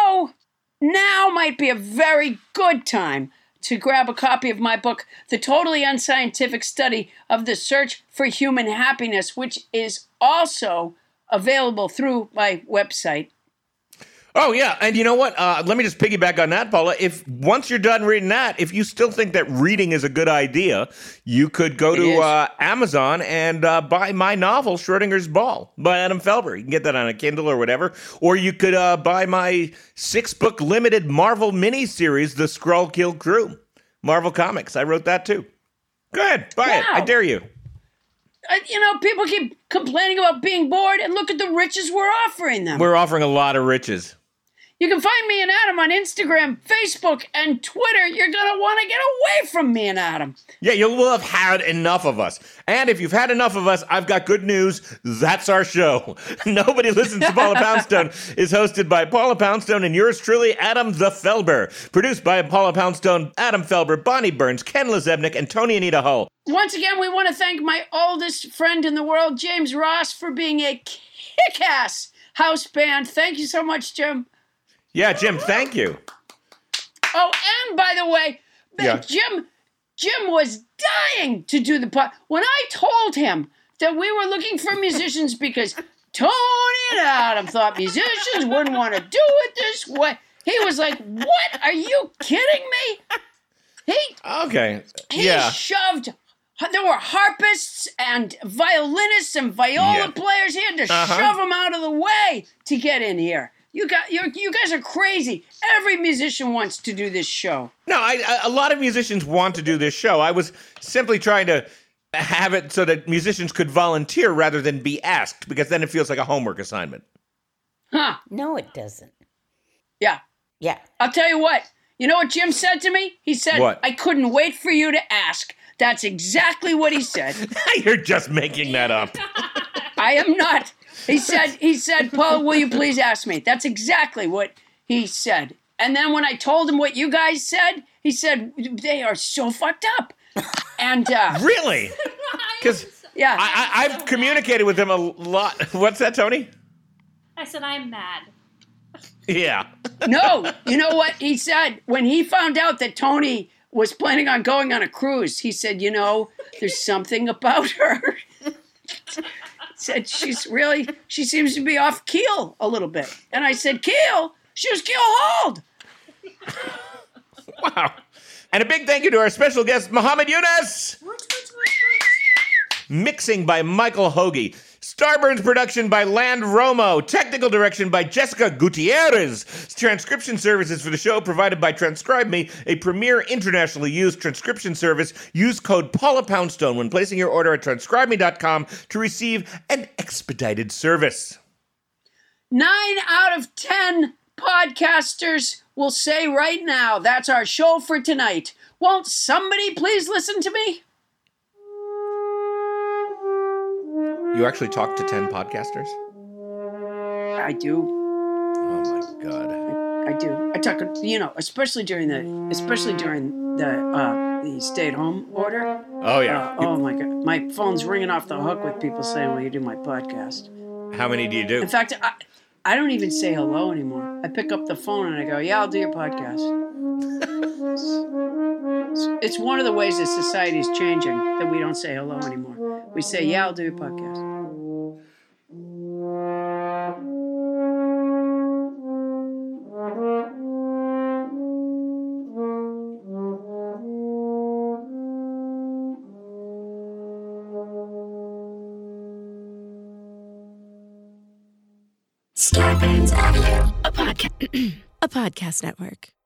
now might be a very good time to grab a copy of my book, The Totally Unscientific Study of the Search for Human Happiness, which is also available through my website. Oh, yeah. And you know what? Let me just piggyback on that, Paula. If once you're done reading that, if you still think that reading is a good idea, you could go to Amazon and buy my novel, Schrodinger's Ball, by Adam Felber. You can get that on a Kindle or whatever. Or you could buy my 6-book limited Marvel miniseries, The Skrull Kill Crew. Marvel Comics. I wrote that too. Go ahead. Buy it. I dare you. People keep complaining about being bored, and look at the riches we're offering them. We're offering a lot of riches. You can find me and Adam on Instagram, Facebook, and Twitter. You're going to want to get away from me and Adam. Yeah, you will have had enough of us. And if you've had enough of us, I've got good news. That's our show. Nobody Listens to Paula Poundstone is hosted by Paula Poundstone and yours truly, Adam the Felber. Produced by Paula Poundstone, Adam Felber, Bonnie Burns, Ken Lezebnik, and Tony Anita Hull. Once again, we want to thank my oldest friend in the world, James Ross, for being a kick-ass house band. Thank you so much, Jim. Yeah, Jim, thank you. Oh, and by the way, Jim was dying to do the pod. When I told him that we were looking for musicians because Tony and Adam thought musicians wouldn't want to do it this way, he was like, "What? Are you kidding me?" He shoved. There were harpists and violinists and viola players. He had to shove them out of the way to get in here. You guys are crazy. Every musician wants to do this show. No, a lot of musicians want to do this show. I was simply trying to have it so that musicians could volunteer rather than be asked, because then it feels like a homework assignment. Huh. No, it doesn't. Yeah. Yeah. I'll tell you what. You know what Jim said to me? He said, what? I couldn't wait for you to ask. That's exactly what he said. You're just making that up. I am not. He said, Paul, will you please ask me? That's exactly what he said. And then when I told him what you guys said, he said, they are so fucked up. And really? Because I've communicated with him a lot. What's that, Tony? I said, I'm mad. Yeah. No, you know what he said? When he found out that Tony was planning on going on a cruise, he said, there's something about her. Said she seems to be off keel a little bit. And I said, keel? She was keel hauled. Wow. And a big thank you to our special guest, Muhammad Yunus. Mixing by Michael Hoagie. Starburns production by Land Romo. Technical direction by Jessica Gutierrez. Transcription services for the show provided by TranscribeMe, a premier internationally used transcription service. Use code Paula Poundstone when placing your order at transcribeme.com to receive an expedited service. 9 out of 10 podcasters will say right now, that's our show for tonight. Won't somebody please listen to me? You actually talk to 10 podcasters? I do. Oh my God. I do. I talk, especially during the stay-at-home order. Oh yeah. Oh my God. My phone's ringing off the hook with people saying, "Will you do my podcast?" How many do you do? In fact, I don't even say hello anymore. I pick up the phone and I go, "Yeah, I'll do your podcast." It's one of the ways that society is changing, that we don't say hello anymore. We say, "Yeah, I'll do your podcast." Starburns Audio, a podcast network.